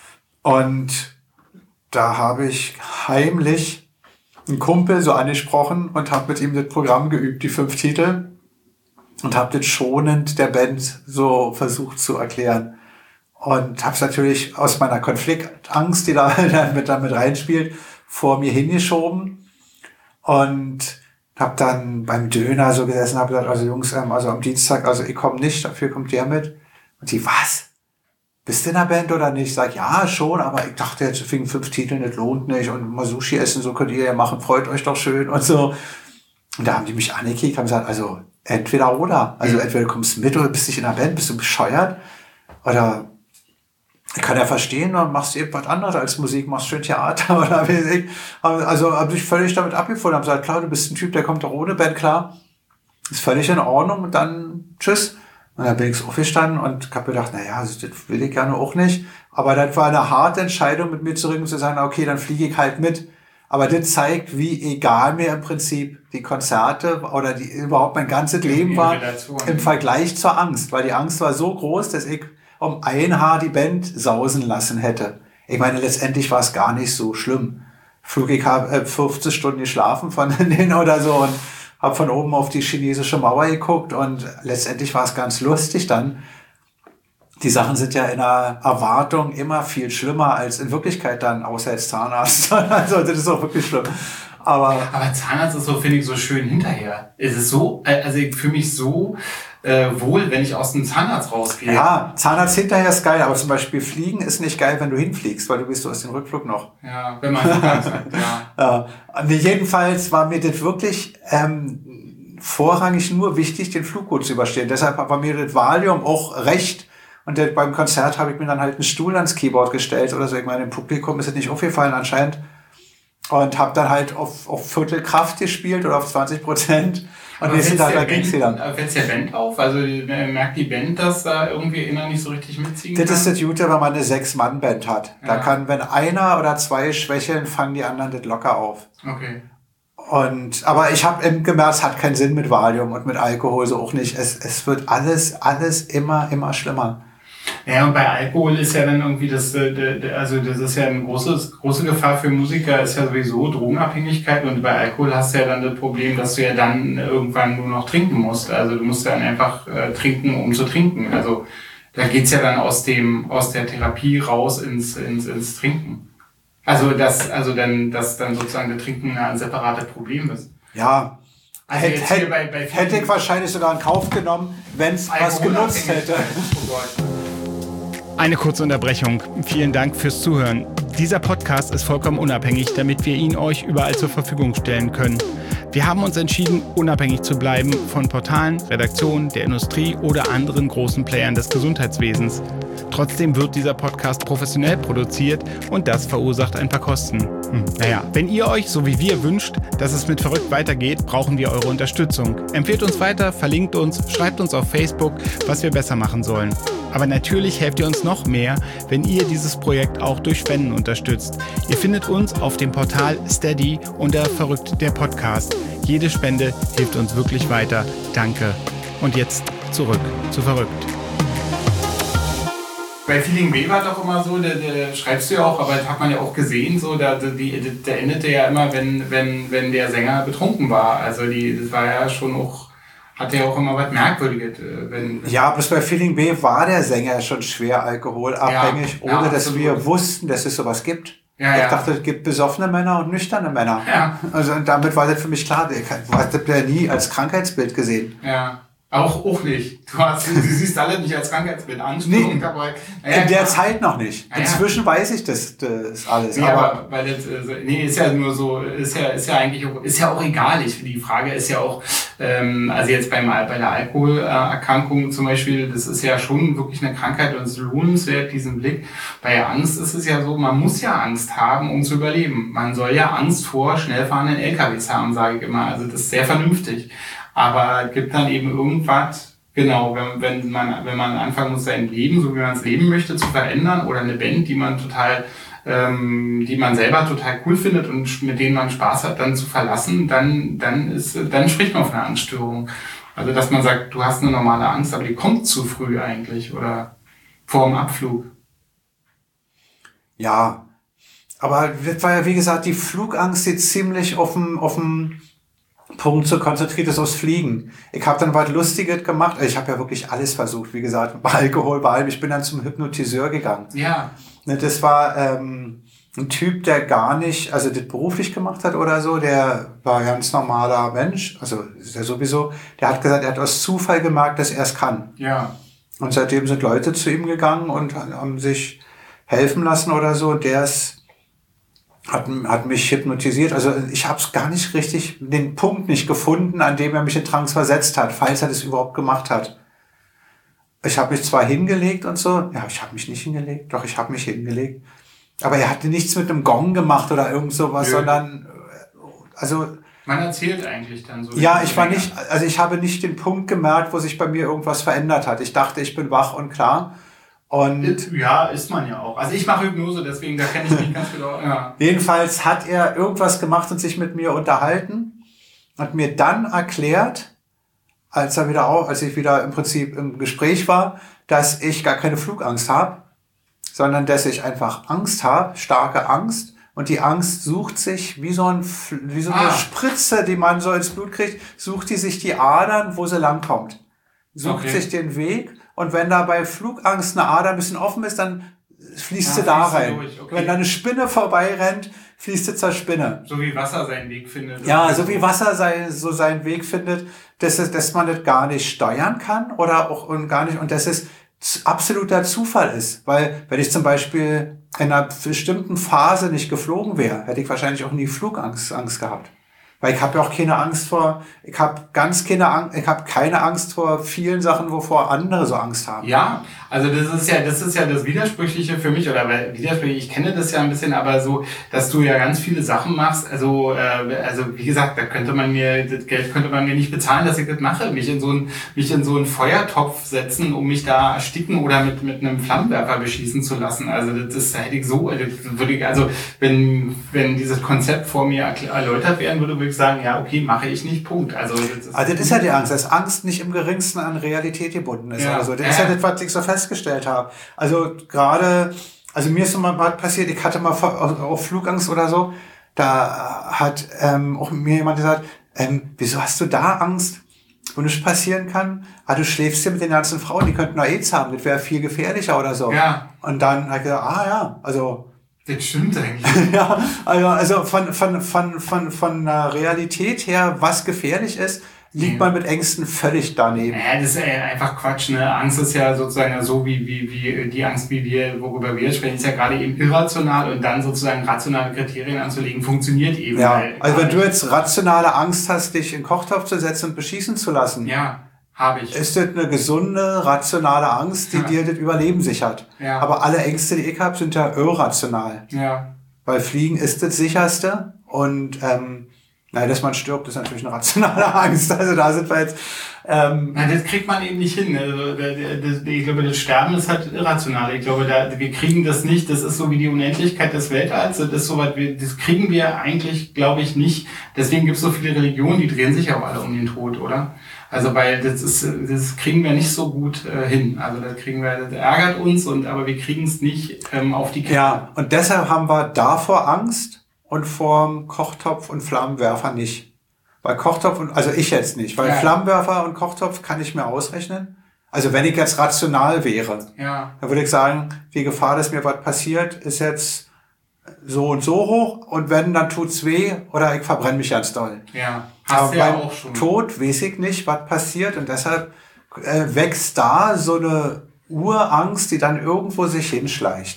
Und da habe ich heimlich einen Kumpel so angesprochen und habe mit ihm das Programm geübt, die fünf Titel, und habe das schonend der Band so versucht zu erklären. Und habe es natürlich aus meiner Konfliktangst, die da damit, damit reinspielt, vor mir hingeschoben. Und habe dann beim Döner so gesessen, habe gesagt, also Jungs, also am Dienstag, also ich komme nicht, dafür kommt der mit. Und die, was? Bist du in der Band oder nicht? Ich sag, ja, schon, aber ich dachte jetzt wegen fünf Titeln, das lohnt nicht. Und mal Sushi essen, so könnt ihr ja machen, freut euch doch schön und so. Und da haben die mich angekickt, haben gesagt, also entweder oder. Also entweder du kommst mit oder bist nicht in der Band, bist du bescheuert? Oder ich kann ja verstehen, dann machst du eben was anderes als Musik, machst schön Theater oder wie ich. Also habe ich völlig damit abgefunden, habe gesagt, klar, du bist ein Typ, der kommt doch ohne Band klar. Ist völlig in Ordnung und dann tschüss. Und dann bin ich so aufgestanden und habe gedacht, naja, das will ich gerne auch nicht. Aber das war eine harte Entscheidung, mit mir zurück zu sagen, okay, dann fliege ich halt mit. Aber das zeigt, wie egal mir im Prinzip die Konzerte oder die überhaupt mein ganzes Leben war im Vergleich zur Angst. Weil die Angst war so groß, dass ich um ein Haar die Band sausen lassen hätte. Ich meine, letztendlich war es gar nicht so schlimm. Flug, ich habe fünfzig Stunden geschlafen von denen oder so und habe von oben auf die chinesische Mauer geguckt und letztendlich war es ganz lustig dann. Die Sachen sind ja in der Erwartung immer viel schlimmer als in Wirklichkeit dann, außer als Zahnarzt. Also das ist auch wirklich schlimm. Aber, Aber Zahnarzt ist so, finde ich, so schön hinterher. Es ist so, also ich fühle mich so äh, wohl, wenn ich aus dem Zahnarzt rausgehe. Ja, Zahnarzt hinterher ist geil, aber zum Beispiel Fliegen ist nicht geil, wenn du hinfliegst, weil du bist du aus dem Rückflug noch. Ja, wenn man so ganz hat, ja. ja. Jedenfalls war mir das wirklich ähm, vorrangig nur wichtig, den Flug gut zu überstehen. Deshalb war mir das Valium auch recht. Und der, beim Konzert habe ich mir dann halt einen Stuhl ans Keyboard gestellt oder so. Ich meine, im Publikum ist es nicht aufgefallen anscheinend. Und habe dann halt auf, auf Viertelkraft gespielt oder auf zwanzig Prozent. Und nächsten Tag da ging's wieder. Fällt der Band auf? Also merkt die Band, dass da irgendwie einer nicht so richtig mitziehen kann? Das ist das Gute, wenn man eine Sechs-Mann-Band hat. Ja. Da kann, wenn einer oder zwei schwächeln, fangen die anderen das locker auf. Okay. Und, aber ich habe gemerkt, es hat keinen Sinn mit Valium und mit Alkohol so auch nicht. Es, es wird alles, alles immer, immer schlimmer. Ja, und bei Alkohol ist ja dann irgendwie das, also das ist ja eine große, große Gefahr für Musiker, ist ja sowieso Drogenabhängigkeit, und bei Alkohol hast du ja dann das Problem, dass du ja dann irgendwann nur noch trinken musst. Also du musst dann einfach äh, trinken, um zu trinken. Also da geht's ja dann aus dem, aus der Therapie raus ins, ins, ins Trinken. Also das, also dann, dass dann sozusagen das Trinken ein separates Problem ist. Ja. Also hätte, hätte, bei, bei hätte ich wahrscheinlich sogar in Kauf genommen, wenn es was genutzt hätte. Oh Gott. Eine kurze Unterbrechung. Vielen Dank fürs Zuhören. Dieser Podcast ist vollkommen unabhängig, damit wir ihn euch überall zur Verfügung stellen können. Wir haben uns entschieden, unabhängig zu bleiben von Portalen, Redaktionen, der Industrie oder anderen großen Playern des Gesundheitswesens. Trotzdem wird dieser Podcast professionell produziert und das verursacht ein paar Kosten. Hm, naja, wenn ihr euch, so wie wir, wünscht, dass es mit Verrückt weitergeht, brauchen wir eure Unterstützung. Empfehlt uns weiter, verlinkt uns, schreibt uns auf Facebook, was wir besser machen sollen. Aber natürlich helft ihr uns noch mehr, wenn ihr dieses Projekt auch durch Spenden unterstützt. Ihr findet uns auf dem Portal Steady unter Verrückt der Podcast. Jede Spende hilft uns wirklich weiter. Danke. Und jetzt zurück zu Verrückt. Bei Feeling B war doch immer so, da, da schreibst du ja auch, aber das hat man ja auch gesehen, so, da, die, der endete ja immer, wenn, wenn, wenn der Sänger betrunken war. Also die, das war ja schon auch, hatte ja auch immer was Merkwürdiges. Wenn, wenn ja, bloß bei Feeling B war der Sänger schon schwer alkoholabhängig, ja, ohne ja, dass wir wussten, dass es sowas gibt. Ja, ich ja. dachte, es gibt besoffene Männer und nüchterne Männer. Ja. Also und damit war das für mich klar, ich habe ja nie als Krankheitsbild gesehen. Ja. Auch, auch nicht. Du hast, du siehst alle nicht als Krankheitsbild an. Nee, aber, naja, in der klar. Zeit noch nicht. Naja. Inzwischen weiß ich das, das alles. Nee, aber, aber weil das, nee, ist ja nur so, ist ja, ist ja eigentlich auch, ist ja auch egal. Ich, die Frage ist ja auch, ähm, also jetzt beim, bei der Alkoholerkrankung zum Beispiel, das ist ja schon wirklich eine Krankheit und es ist lohnenswert, diesen Blick. Bei Angst ist es ja so, man muss ja Angst haben, um zu überleben. Man soll ja Angst vor schnell fahrenden L K Ws haben, sage ich immer. Also das ist sehr vernünftig. Aber es gibt dann eben irgendwas, genau, wenn, wenn man wenn man anfangen muss, sein Leben, so wie man es leben möchte, zu verändern, oder eine Band, die man total ähm, die man selber total cool findet und mit denen man Spaß hat, dann zu verlassen, dann, dann ist, dann spricht man von einer Angststörung. Also, dass man sagt, du hast eine normale Angst, aber die kommt zu früh eigentlich oder vor dem Abflug. Ja, aber das war ja, wie gesagt, die Flugangst, die ziemlich auf dem, auf dem Punkt so konzentriert ist aufs Fliegen. Ich habe dann was Lustiges gemacht. Ich habe ja wirklich alles versucht, wie gesagt, bei Alkohol, bei allem. Ich bin dann zum Hypnotiseur gegangen. Ja. Das war ähm, ein Typ, der gar nicht, also das beruflich gemacht hat oder so. Der war ein ganz normaler Mensch, also ist er sowieso. Der hat gesagt, er hat aus Zufall gemerkt, dass er es kann. Ja. Und seitdem sind Leute zu ihm gegangen und haben sich helfen lassen oder so. Der ist, hat, hat mich hypnotisiert. Also ich habe es gar nicht richtig, den Punkt nicht gefunden, an dem er mich in Trance versetzt hat, falls er das überhaupt gemacht hat. Ich habe mich zwar hingelegt und so, ja, ich habe mich nicht hingelegt, doch ich habe mich hingelegt. Aber er hatte nichts mit einem Gong gemacht oder irgend sowas, Nö. sondern, also... Man erzählt eigentlich dann so. Ja, ich war nicht, also ich habe nicht den Punkt gemerkt, wo sich bei mir irgendwas verändert hat. Ich dachte, ich bin wach und klar. Und ja, ist man ja auch. Also ich mache Hypnose, deswegen, da kenne ich mich ganz genau. Ja. Jedenfalls hat er irgendwas gemacht und sich mit mir unterhalten, hat mir dann erklärt, als er wieder auch, als ich wieder im Prinzip im Gespräch war, dass ich gar keine Flugangst habe, sondern dass ich einfach Angst habe, starke Angst. Und die Angst sucht sich wie so, ein, wie so eine ah. Spritze, die man so ins Blut kriegt, sucht die sich die Adern, wo sie langkommt. Sucht okay. sich den Weg. Und wenn da bei Flugangst eine Ader ein bisschen offen ist, dann fließt ja, sie da rein. Okay. Wenn da eine Spinne vorbeirennt, fließt sie zur Spinne. So wie Wasser seinen Weg findet. Ja, so wie Wasser sein, so seinen Weg findet, dass, es, dass man das gar nicht steuern kann oder auch und gar nicht, und dass es absoluter Zufall ist. Weil, wenn ich zum Beispiel in einer bestimmten Phase nicht geflogen wäre, hätte ich wahrscheinlich auch nie Flugangst Angst gehabt. Weil ich habe ja auch keine Angst vor, ich habe ganz keine Angst, ich habe keine Angst vor vielen Sachen, wovor andere so Angst haben. Ja, also das ist ja, das ist ja das Widersprüchliche für mich, oder weil widersprüchlich, ich kenne das ja ein bisschen, aber so, dass du ja ganz viele Sachen machst, also, äh, also wie gesagt, da könnte man mir, das Geld könnte man mir nicht bezahlen, dass ich das mache, mich in so ein, mich in so einen Feuertopf setzen, um mich da ersticken oder mit, mit einem Flammenwerfer beschießen zu lassen. Also das ist, da hätte ich so, das würde ich, also wenn, wenn dieses Konzept vor mir erläutert werden würde, würde ich sagen, ja, okay, mache ich nicht, Punkt. Also das ist, also das ist ja die Angst, dass Angst nicht im geringsten an Realität gebunden ist. Ja. Also das ist ja das, was ich so festgestellt habe. Also gerade, also mir ist so mal was passiert, ich hatte mal auch Flugangst oder so, da hat ähm, auch mir jemand gesagt, ähm, wieso hast du da Angst, wo nichts passieren kann? Ah, du schläfst hier mit den ganzen Frauen, die könnten noch AIDS haben, das wäre viel gefährlicher oder so. Ja. Und dann hat ich gesagt, ah ja, also... Das stimmt eigentlich. Ja, also, also von, von, von, von, von der Realität her, was gefährlich ist, liegt man mit Ängsten völlig daneben. Ja, das ist einfach Quatsch, ne? Angst ist ja sozusagen so wie, wie, wie, die Angst, wie wir, worüber wir sprechen, ist ja gerade eben irrational, und dann sozusagen rationale Kriterien anzulegen, funktioniert eben. Ja, also wenn du jetzt rationale Angst hast, dich in den Kochtopf zu setzen und beschießen zu lassen. Ja. Habe ich. Ist das eine gesunde, rationale Angst, die ja. dir das Überleben sichert. Ja. Aber alle Ängste, die ich habe, sind ja irrational. Ja. Weil Fliegen ist das sicherste, und ähm, nein, dass man stirbt, ist natürlich eine rationale Angst. Also da sind wir jetzt... Ähm, Nein, das kriegt man eben nicht hin. Also, das, ich glaube, das Sterben ist halt irrational. Ich glaube, da, wir kriegen das nicht. Das ist so wie die Unendlichkeit des Weltalls. Das ist so was, das kriegen wir eigentlich, glaube ich, nicht. Deswegen gibt es so viele Religionen, die drehen sich auch alle um den Tod, oder? Also, weil das ist, das kriegen wir nicht so gut äh, hin. Also, das kriegen wir, das ärgert uns, und aber wir kriegen es nicht ähm, auf die Kette. Ja, und deshalb haben wir davor Angst und vorm Kochtopf und Flammenwerfer nicht. Weil Kochtopf und, also ich jetzt nicht, weil ja. Flammenwerfer und Kochtopf kann ich mir ausrechnen. Also wenn ich jetzt rational wäre, ja. dann würde ich sagen, die Gefahr, dass mir was passiert, ist jetzt so und so hoch, und wenn, dann tut's weh oder ich verbrenne mich ganz doll. Ja. Hast Aber ja beim auch schon. Tod weiß ich nicht, was passiert, und deshalb äh, wächst da so eine Urangst, die dann irgendwo sich hinschleicht.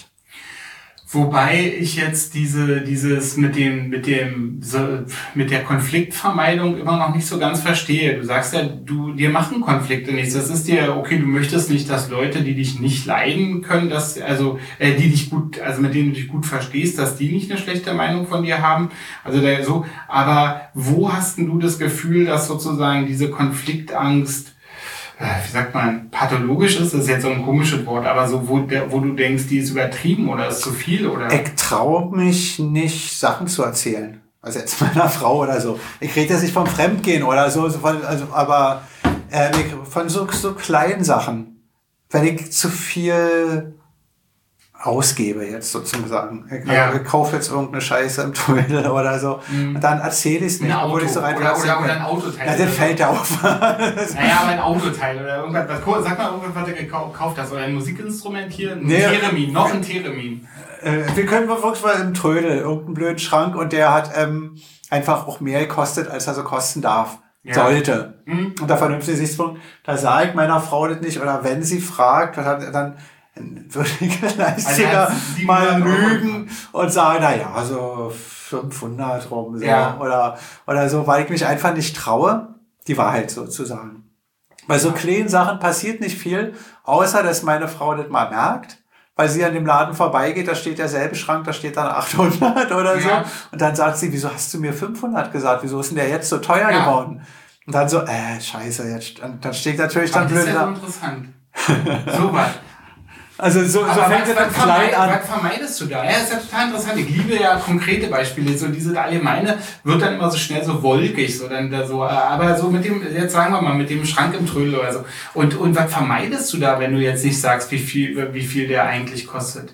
Wobei ich jetzt diese, dieses mit dem, mit dem, so, mit der Konfliktvermeidung immer noch nicht so ganz verstehe. Du sagst ja, du, dir machen Konflikte nichts. Das ist dir, okay, du möchtest nicht, dass Leute, die dich nicht leiden können, dass, also, äh, die dich gut, also mit denen du dich gut verstehst, dass die nicht eine schlechte Meinung von dir haben. Also, da, so, aber wo hast denn du das Gefühl, dass sozusagen diese Konfliktangst wie sagt man, pathologisch ist, das ist jetzt so ein komisches Wort, aber so, wo, der, wo du denkst, die ist übertrieben oder ist zu viel, oder? Ich traue mich nicht, Sachen zu erzählen. Also jetzt meiner Frau oder so. Ich rede jetzt nicht vom Fremdgehen oder so, also, aber äh, von so, so kleinen Sachen. Wenn ich zu viel ausgebe jetzt sozusagen. Ich, ja. ich kaufe jetzt irgendeine Scheiße im Twitter oder so. Mhm. Und dann erzähle ich es nicht. Ein Auto, ich so rein oder, oder, oder ein Autoteil. Ja, das fällt ja auf. Naja, aber ein Autoteil oder irgendwas. Sag mal irgendwas, was du gekauft hast. Oder ein Musikinstrument hier. Ein nee, Theremin, noch ein Theremin. Äh, wir können wirklich mal im Trödel, irgendeinen blöden Schrank, und der hat ähm, einfach auch mehr gekostet, als er so kosten darf. Ja. Sollte. Mhm. Und der vernünftige Sichtspunkt, da sage ich meiner Frau das nicht, oder wenn sie fragt, dann würde ich vielleicht also sogar mal lügen und sagen, na ja, so fünfhundert rum, so, ja. oder, oder so, weil ich mich einfach nicht traue, die Wahrheit so zu sagen. Bei so kleinen Sachen passiert nicht viel, außer dass meine Frau das mal merkt, weil sie an dem Laden vorbeigeht, da steht derselbe Schrank, da steht dann achthundert oder so, ja. Und dann sagt sie, wieso hast du mir fünfhundert gesagt, wieso ist denn der jetzt so teuer ja. geworden? Und dann so, äh, scheiße, jetzt, dann steht natürlich dann blöd. Das ist ja so interessant. So was. Also so, so fängt es dann klein an. Was vermeidest du da? Ja, ist ja total interessant. Ich liebe ja konkrete Beispiele. So diese allgemeine wird dann immer so schnell so wolkig, so dann da so. Aber so mit dem, jetzt sagen wir mal, mit dem Schrank im Trödel oder so. Und und was vermeidest du da, wenn du jetzt nicht sagst, wie viel wie viel der eigentlich kostet?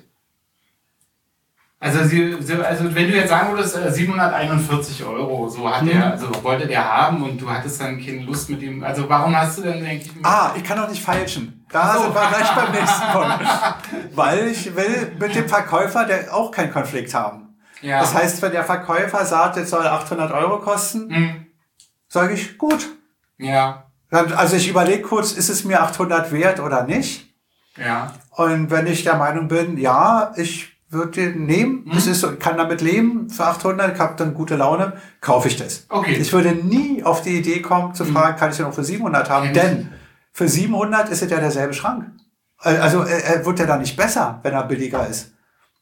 Also, sie, also wenn du jetzt sagen würdest, siebenhunderteinundvierzig Euro, so hat der, also wollte der haben und du hattest dann keine Lust mit ihm. Also warum hast du denn eigentlich... Ah, ich kann doch nicht feilschen. Da so. sind wir gleich beim nächsten Punkt. Weil ich will mit dem Verkäufer der auch keinen Konflikt haben. Ja. Das heißt, wenn der Verkäufer sagt, jetzt soll achthundert Euro kosten, mhm. sage ich, gut. Ja. Dann, also ich überlege kurz, ist es mir achthundert wert oder nicht? Ja. Und wenn ich der Meinung bin, ja, ich würde den nehmen, mhm. es ist so, ich kann damit leben, für achthundert, ich habe dann gute Laune, kaufe ich das. Okay. Ich würde nie auf die Idee kommen, zu fragen, mhm. kann ich den auch für siebenhundert haben? Ja, denn für siebenhundert ist es ja derselbe Schrank. Also er wird ja da nicht besser, wenn er billiger ist.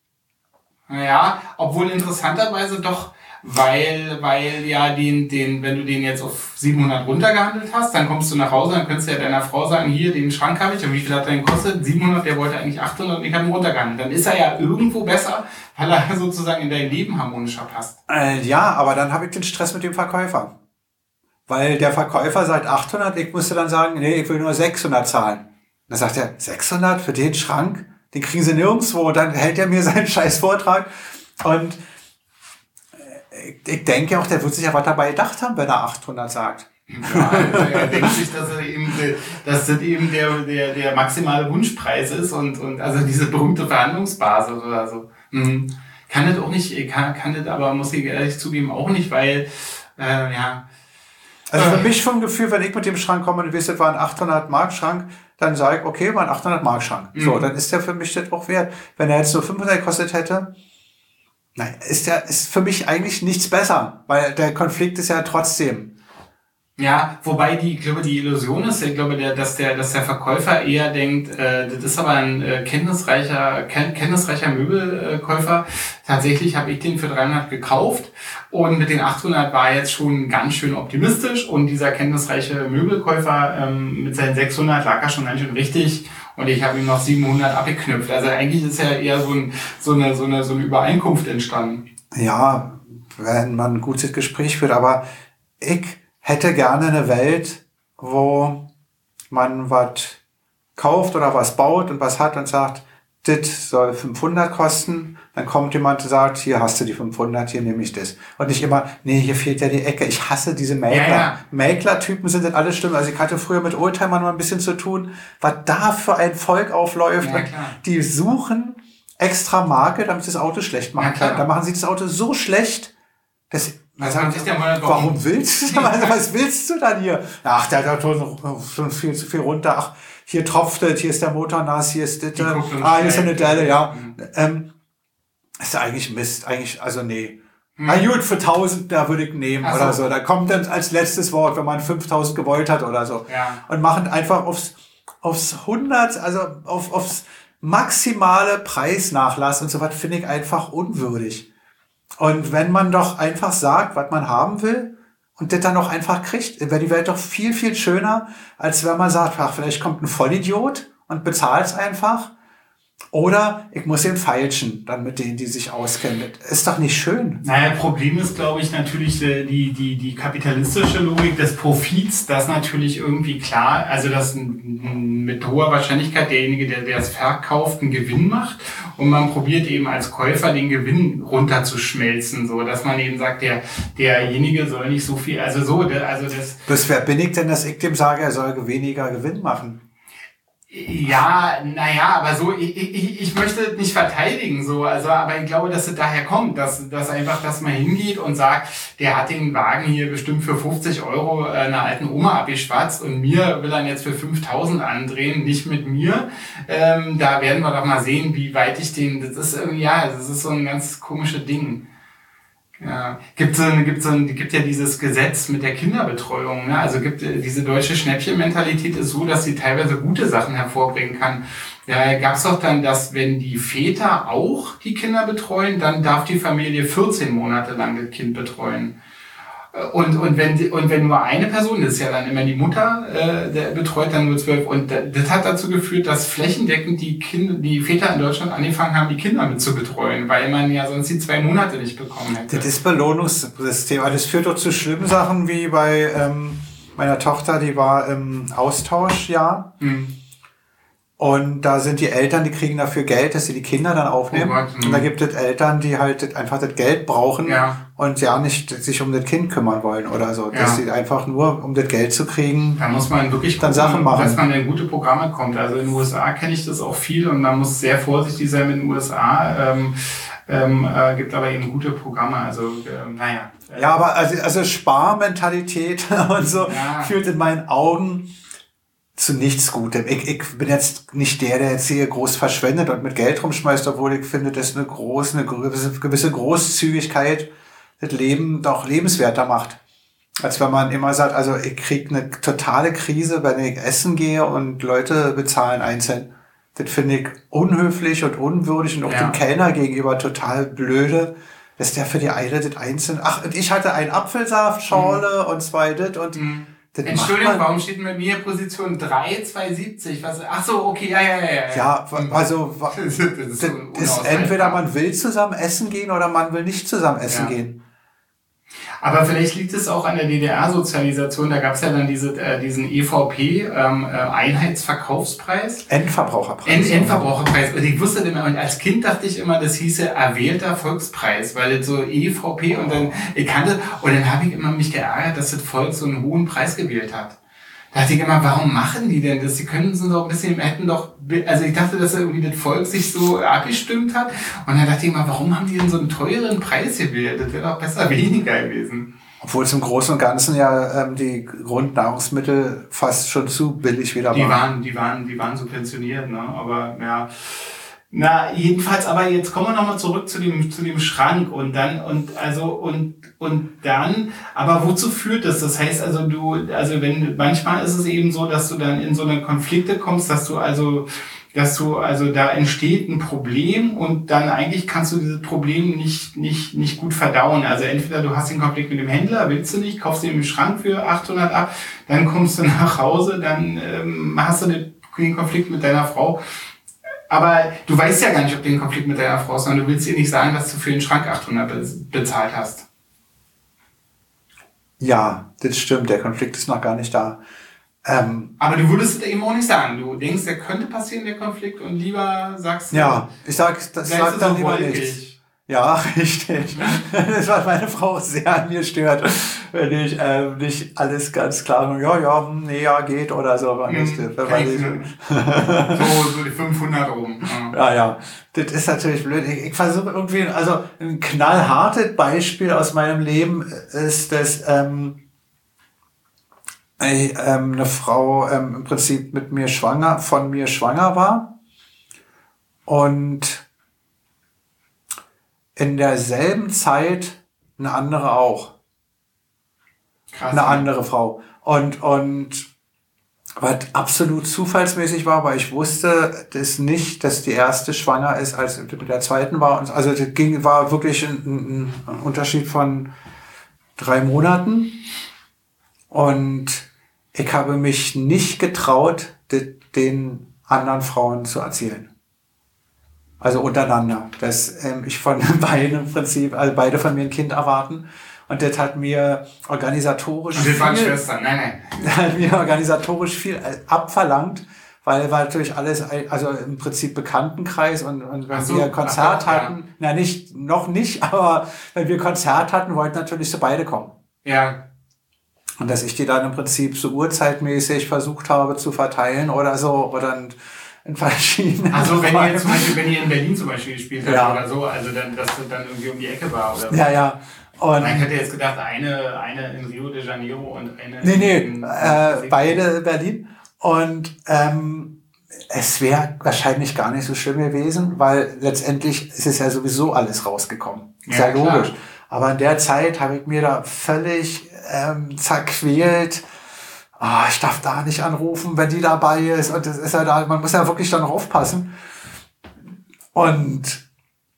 Ja, obwohl interessanterweise doch, weil, weil ja den, den, wenn du den jetzt auf siebenhundert runtergehandelt hast, dann kommst du nach Hause, dann könntest du ja deiner Frau sagen, hier, den Schrank habe ich, und wie viel hat der denn gekostet? siebenhundert, der wollte eigentlich achthundert und ich habe ihn runtergehandelt. Dann ist er ja irgendwo besser, weil er sozusagen in dein Leben harmonischer passt. Äh, ja, aber dann habe ich den Stress mit dem Verkäufer. Weil der Verkäufer sagt achthundert, ich musste dann sagen, nee, ich will nur sechshundert zahlen. Dann sagt er, sechshundert für den Schrank? Den kriegen sie nirgendwo. Und dann hält er mir seinen scheiß Vortrag. Und ich denke auch, der wird sich ja was dabei gedacht haben, wenn er achthundert sagt. Ja, er denkt sich, dass, er eben, dass das eben der, der, der maximale Wunschpreis ist und, und also diese berühmte Verhandlungsbasis oder so. Mhm. Kann das auch nicht, kann, kann das aber, muss ich ehrlich zugeben, auch nicht, weil, äh, ja. Also für mich vom Gefühl, wenn ich mit dem Schrank komme und du weißt, das war ein achthundert Mark Schrank, dann sage ich, okay, war ein achthundert Mark Schrank. Mhm. So, dann ist der für mich das auch wert. Wenn er jetzt nur fünfhundert gekostet hätte, nein, ist der, ist für mich eigentlich nichts besser, weil der Konflikt ist ja trotzdem. Ja, wobei die, ich glaube, die Illusion ist, ich glaube, der, dass der, dass der Verkäufer eher denkt, äh, das ist aber ein äh, kenntnisreicher, ken, kenntnisreicher Möbelkäufer. Tatsächlich habe ich den für dreihundert gekauft und mit den achthundert war jetzt schon ganz schön optimistisch und dieser kenntnisreiche Möbelkäufer ähm, mit seinen sechshundert lag er schon ganz schön richtig. Und ich habe ihm noch siebenhundert abgeknüpft. Also eigentlich ist ja eher so, ein, so, eine, so, eine, so eine Übereinkunft entstanden. Ja, wenn man ein gutes Gespräch führt. Aber ich hätte gerne eine Welt, wo man was kauft oder was baut und was hat und sagt, das soll fünfhundert kosten. Dann kommt jemand und sagt, hier hast du die fünfhundert, hier nehme ich das. Und nicht immer, nee, hier fehlt ja die Ecke. Ich hasse diese Mäkler. Ja, ja. Mäkler-Typen sind das alles schlimm. Also ich hatte früher mit Oldtimern mal ein bisschen zu tun, was da für ein Volk aufläuft. Ja, die suchen extra Marke, damit sie das Auto schlecht machen können. Da machen sie das Auto so schlecht, dass was haben sich der mal warum, warum willst du also, was willst du dann hier? Ach, der hat schon viel zu viel runter. Ach, hier tropft es, hier ist der Motor nass, hier ist das, ah, hier ist eine Delle, ja. Mhm. Ähm, ist ja eigentlich Mist, eigentlich, also nee. Mhm. Na gut, für tausend, da würde ich nehmen Ach oder so. so. Da kommt dann als letztes Wort, wenn man fünftausend gewollt hat oder so. Ja. Und machen einfach aufs, aufs hundert, also auf, aufs maximale Preisnachlass und so was, finde ich einfach unwürdig. Und wenn man doch einfach sagt, was man haben will und das dann noch einfach kriegt, wäre die Welt doch viel, viel schöner, als wenn man sagt, ach, vielleicht kommt ein Vollidiot und bezahlt es einfach. Oder ich muss den feilschen, dann mit denen, die sich auskennen. Das ist doch nicht schön. Naja, Problem ist, glaube ich, natürlich die, die, die kapitalistische Logik des Profits, das natürlich irgendwie klar, also dass mit hoher Wahrscheinlichkeit derjenige, der, der es verkauft, einen Gewinn macht und man probiert eben als Käufer den Gewinn runterzuschmelzen, so dass man eben sagt, der, derjenige soll nicht so viel, also so, also das. Das wer bin ich denn, dass ich dem sage, er soll weniger Gewinn machen? Ja, naja, aber so, ich, ich, ich möchte nicht verteidigen, so, also, aber ich glaube, dass es daher kommt, dass, dass einfach, dass man hingeht und sagt, der hat den Wagen hier bestimmt für fünfzig Euro einer alten Oma abgeschwatzt und mir will er jetzt für fünftausend andrehen, nicht mit mir. Ähm, da werden wir doch mal sehen, wie weit ich den, das ist irgendwie, ja, das ist so ein ganz komisches Ding. Ja, gibt so ein, gibt so ein, gibt ja dieses Gesetz mit der Kinderbetreuung, ne? Also gibt diese deutsche Schnäppchenmentalität ist so, dass sie teilweise gute Sachen hervorbringen kann. Da gab's doch dann, dass wenn die Väter auch die Kinder betreuen, dann darf die Familie vierzehn Monate lang das Kind betreuen. Und, und wenn, die, und wenn nur eine Person, das ist ja dann immer die Mutter, äh, der betreut dann nur zwölf. Und das hat dazu geführt, dass flächendeckend die Kinder, die Väter in Deutschland angefangen haben, die Kinder mit zu betreuen, weil man ja sonst die zwei Monate nicht bekommen hätte. Das ist Belohnungssystem. Das führt doch zu schlimmen Sachen wie bei ähm, meiner Tochter, die war im Austauschjahr. Mhm. Und da sind die Eltern, die kriegen dafür Geld, dass sie die Kinder dann aufnehmen. Oh Gott, und da gibt es Eltern, die halt einfach das Geld brauchen ja. und ja nicht sich um das Kind kümmern wollen oder so. Ja. Dass sie einfach nur, um das Geld zu kriegen, da muss man wirklich dann gucken, Sachen machen. Dass man in gute Programme kommt. Also in den U S A kenne ich das auch viel und man muss sehr vorsichtig sein mit den U S A. Ähm, ähm, äh, gibt aber eben gute Programme. Also äh, naja. Ja, aber also, also Sparmentalität und so ja. führt in meinen Augen zu nichts Gutem. Ich, ich bin jetzt nicht der, der jetzt hier groß verschwendet und mit Geld rumschmeißt, obwohl ich finde, dass eine große, eine gewisse, gewisse Großzügigkeit das Leben doch lebenswerter macht. Als wenn man immer sagt, also ich krieg eine totale Krise, wenn ich essen gehe und Leute bezahlen einzeln. Das finde ich unhöflich und unwürdig und auch ja. dem Kellner gegenüber total blöde, dass der für die Eile das einzeln, ach, und ich hatte einen Apfelsaftschorle mhm. und zwei das und mhm. Entschuldigung, warum steht bei mir Position drei, zwei siebzig? Was? Ach so, okay, ja, ja, ja. Ja, ja also das ist, das ist entweder man will zusammen essen gehen oder man will nicht zusammen essen ja. gehen. Aber vielleicht liegt es auch an der D D R-Sozialisation. Da gab es ja dann diese, äh, diesen E V P, ähm, äh, Einheitsverkaufspreis. Endverbraucherpreis. End, Endverbraucherpreis. Und ich wusste immer, und als Kind dachte ich immer, das hieße erwählter Volkspreis, weil das so E V P und dann, ich kannte, und dann habe ich immer mich geärgert, dass das Volk so einen hohen Preis gewählt hat. Da dachte ich immer, warum machen die denn das? Sie können so doch ein bisschen, hätten doch, also ich dachte, dass irgendwie das Volk sich so abgestimmt hat. Und dann dachte ich immer, warum haben die denn so einen teuren Preis gewählt? Das wäre doch besser weniger gewesen. Obwohl es im Großen und Ganzen ja ähm, die Grundnahrungsmittel fast schon zu billig wieder waren. Die waren, die waren, die waren subventioniert, ne? Aber ja. Na, jedenfalls, aber jetzt kommen wir nochmal zurück zu dem, zu dem Schrank und dann, und, also, und, und dann, aber wozu führt das? Das heißt also, du, also wenn, manchmal ist es eben so, dass du dann in so eine Konflikte kommst, dass du also, dass du, also da entsteht ein Problem und dann eigentlich kannst du dieses Problem nicht, nicht, nicht gut verdauen. Also entweder du hast den Konflikt mit dem Händler, willst du nicht, kaufst den im Schrank für achthundert ab, dann kommst du nach Hause, dann ähm, hast du den Konflikt mit deiner Frau. Aber du weißt ja gar nicht, ob du den Konflikt mit deiner Frau hast, sondern du willst ihr nicht sagen, dass du für den Schrank achthundert bezahlt hast. Ja, das stimmt. Der Konflikt ist noch gar nicht da. Ähm, Aber du würdest es eben auch nicht sagen. Du denkst, der könnte passieren, der Konflikt, und lieber sagst du... Ja, ich sag, das sag dann lieber nichts. Ja, richtig. Das, was meine Frau sehr an mir stört, wenn ich ähm, nicht alles ganz klar, ja, ja, nee, ja, geht oder so. Man hm, nicht, wenn man nicht, so, so die fünfhundert rum. Ja. ja, ja. Das ist natürlich blöd. Ich, ich versuche irgendwie, also ein knallhartes Beispiel aus meinem Leben ist, dass ähm, ich, ähm, eine Frau ähm, im Prinzip mit mir schwanger, von mir schwanger war und in derselben Zeit eine andere auch. Krass, eine andere Frau. Und, und was absolut zufallsmäßig war, weil ich wusste das nicht, dass die erste schwanger ist, als mit der zweiten war. Also das ging, war wirklich ein, ein Unterschied von drei Monaten. Und ich habe mich nicht getraut, den anderen Frauen zu erzählen. Also untereinander. Dass ähm, ich von beiden im Prinzip, also beide von mir ein Kind erwarten. Und das hat mir organisatorisch Und wir waren viel, Schwestern, nein, nein. hat mir organisatorisch viel abverlangt, weil war natürlich alles, also im Prinzip Bekanntenkreis und, und wenn so, wir Konzert ach, ja. hatten, na nicht, noch nicht, aber wenn wir Konzert hatten, wollten natürlich so beide kommen. Ja. Und dass ich die dann im Prinzip so uhrzeitmäßig versucht habe zu verteilen oder so, oder in, in verschiedenen... Also wenn ihr zum Beispiel, wenn ihr in Berlin zum Beispiel gespielt habt Ja. oder so, also dann, dass das dann irgendwie um die Ecke war oder so. Ja, ja. Und Ich hätte jetzt gedacht, eine, eine in Rio de Janeiro und eine nee, nee, in, äh, beide in Berlin. Und ähm, es wäre wahrscheinlich gar nicht so schlimm gewesen, weil letztendlich ist es ja sowieso alles rausgekommen. Ist ja, Ja, logisch. klar. Aber in der Zeit habe ich mir da völlig ähm, zerquält. Ah, ich darf da nicht anrufen, wenn die dabei ist. Und das ist ja da, man muss ja wirklich dann noch aufpassen. Und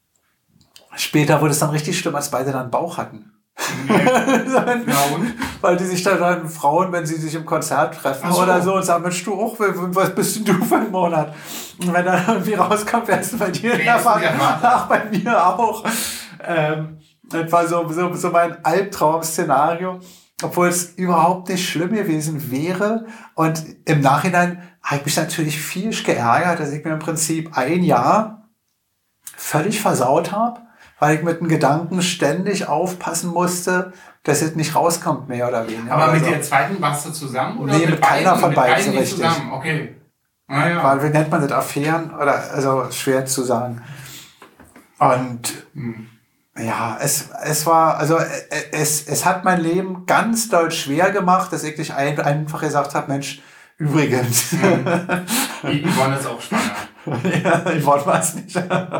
später wurde es dann richtig schlimm, als beide dann Bauch hatten. Nee. Ja, und? Weil die sich dann, dann Frauen, wenn sie sich im Konzert treffen Ach so. oder so und sagen, Mensch, du auch, was bist denn du für ein Monat? Und wenn dann irgendwie rauskommt, wer ist denn bei dir Wer der ist denn der Vater? Vater? Ach, bei mir auch. Ähm, das war so, so, so mein Albtraum-Szenario, obwohl es überhaupt nicht schlimm gewesen wäre. Und im Nachhinein habe ich mich natürlich viel geärgert, dass ich mir im Prinzip ein Jahr völlig versaut habe, weil ich mit dem Gedanken ständig aufpassen musste, dass es nicht rauskommt, mehr oder weniger. Aber mit Also, der zweiten warst du zusammen? Oder Nee, mit keiner von mit beiden beiden so nicht richtig. zusammen, okay. Ah, ja. weil, wie nennt man das, Affären? Oder, also, schwer zu sagen. Und, Hm. ja, es, es war, also, es, es hat mein Leben ganz doll schwer gemacht, dass ich nicht ein, einfach gesagt habe, Mensch, übrigens. Die Yvonne ist auch schwanger. ja, ich wollte was nicht.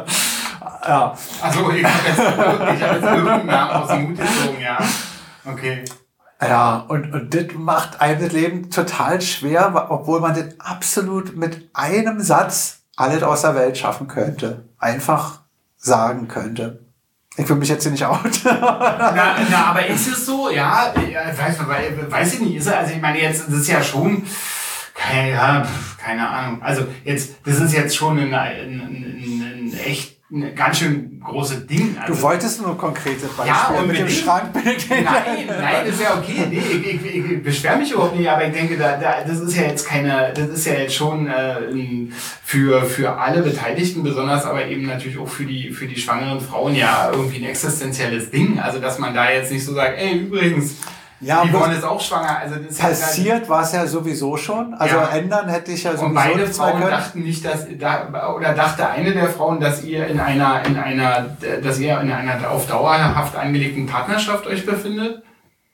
ja. Also ich habe jetzt, ich hab jetzt irgendeinen Namen aus dem Mut gezogen, ja. Okay. Ja, und, und das macht einem das Leben total schwer, obwohl man das absolut mit einem Satz alles aus der Welt schaffen könnte. Einfach sagen könnte. Ich will mich jetzt hier nicht out. Na, na, aber ist es so? Ja, ja weiß, weiß ich nicht. Ist er, also ich meine jetzt, das ist ja schon, keine, ja, keine Ahnung. Also jetzt, das ist jetzt schon ein, ein, ein, ein echt ein ganz schön großes Ding. Also, Du wolltest nur konkrete Beispiele Ja, mit dem unbedingt. Schrankbild. Nein, nein, ist ja okay. Nee, ich, ich, ich beschwere mich überhaupt nicht, aber ich denke, da, da, das ist ja jetzt keine, das ist ja jetzt schon äh, ein, für für alle Beteiligten, besonders aber eben natürlich auch für die für die schwangeren Frauen ja irgendwie ein existenzielles Ding. Also dass man da jetzt nicht so sagt, ey übrigens, Ja, Yvonne bloß ist auch schwanger. Also das ist ja passiert war es ja sowieso schon. Also Ja. ändern hätte ich ja und sowieso beide nichts mehr Frauen können. dachten nicht, dass da oder dachte eine der Frauen, dass ihr in einer in einer dass ihr in einer auf dauerhaft angelegten Partnerschaft euch befindet.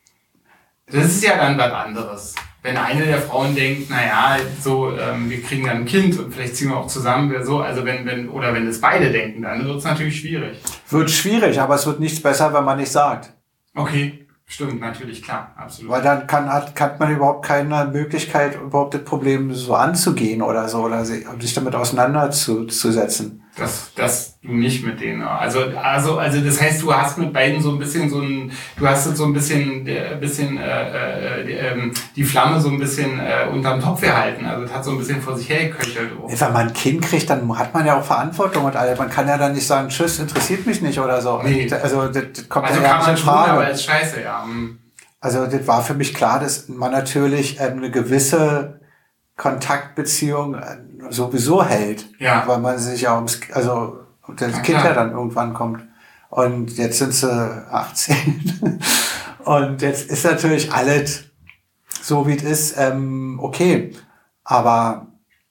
Das ist ja dann was anderes. Wenn eine der Frauen denkt, naja, so ähm, wir kriegen dann ein Kind und vielleicht ziehen wir auch zusammen oder so, also wenn wenn oder wenn es beide denken, dann wird es natürlich schwierig. Wird schwierig, aber es wird nichts besser, wenn man nicht sagt. Okay, stimmt, natürlich, klar, absolut. Weil dann kann, hat, hat man überhaupt keine Möglichkeit, überhaupt das Problem so anzugehen oder so, oder sich sich damit auseinanderzusetzen. Das, das du nicht mit denen. Also, also, also das heißt, du hast mit beiden so ein bisschen so ein, du hast jetzt so ein bisschen, äh, bisschen äh, äh, die Flamme so ein bisschen äh, unterm Topf gehalten. Also es hat so ein bisschen vor sich hergeköchelt. Wenn man ein Kind kriegt, dann hat man ja auch Verantwortung und alles. Man kann ja dann nicht sagen, tschüss, interessiert mich nicht oder so. Nee. Also das, das kommt Also ja kann nicht man in schon, aber Frage. ist scheiße, ja. Hm. Also das war für mich klar, dass man natürlich ähm, eine gewisse Kontaktbeziehung äh, sowieso hält. Ja. Weil man sich ja ums, also das Na Kind klar. ja dann irgendwann kommt. Und jetzt sind sie achtzehn. Und jetzt ist natürlich alles so, wie es ist, ähm, okay. Aber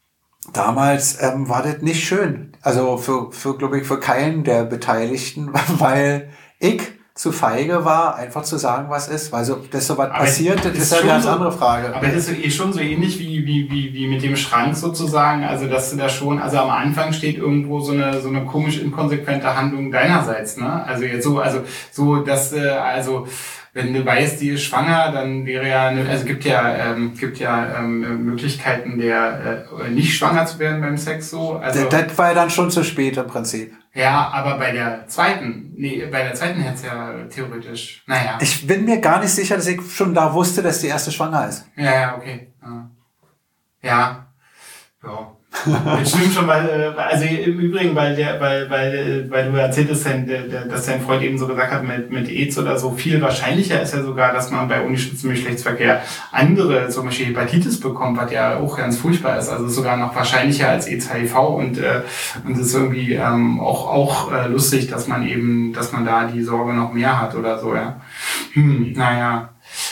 damals ähm, war das nicht schön. Also für, für glaube ich, für keinen der Beteiligten, weil ich zu feige war, einfach zu sagen, was ist. Weil so, dass so was Aber passiert, das ist ist ja schon eine ganz so- andere Frage. Aber das ist eh schon so ähnlich wie, wie, wie, wie mit dem Schrank sozusagen. Also, dass du da schon, also am Anfang steht irgendwo so eine, so eine komisch inkonsequente Handlung deinerseits, ne? Also jetzt so, also, so, dass, äh, also, wenn du weißt, die ist schwanger, dann wäre ja, eine, also gibt ja, ähm, gibt ja ähm, Möglichkeiten, der äh, nicht schwanger zu werden beim Sex so. Also das, das war ja dann schon zu spät im Prinzip. Ja, aber bei der zweiten, nee, bei der zweiten hätte es ja theoretisch, naja. Ich bin mir gar nicht sicher, dass ich schon da wusste, dass die erste schwanger ist. Ja, ja, okay. Ja. Ja. Ja. Das stimmt schon, weil, also im Übrigen, weil der, weil, weil, weil du erzähltest, dass dein Freund eben so gesagt hat, mit, mit AIDS oder so, viel wahrscheinlicher ist ja sogar, dass man bei ungeschütztem Geschlechtsverkehr andere, zum Beispiel Hepatitis bekommt, was ja auch ganz furchtbar ist, also sogar noch wahrscheinlicher als AIDS H I V und, äh, und es ist irgendwie, ähm, auch, auch, äh, lustig, dass man eben, dass man da die Sorge noch mehr hat oder so, ja. Hm, naja.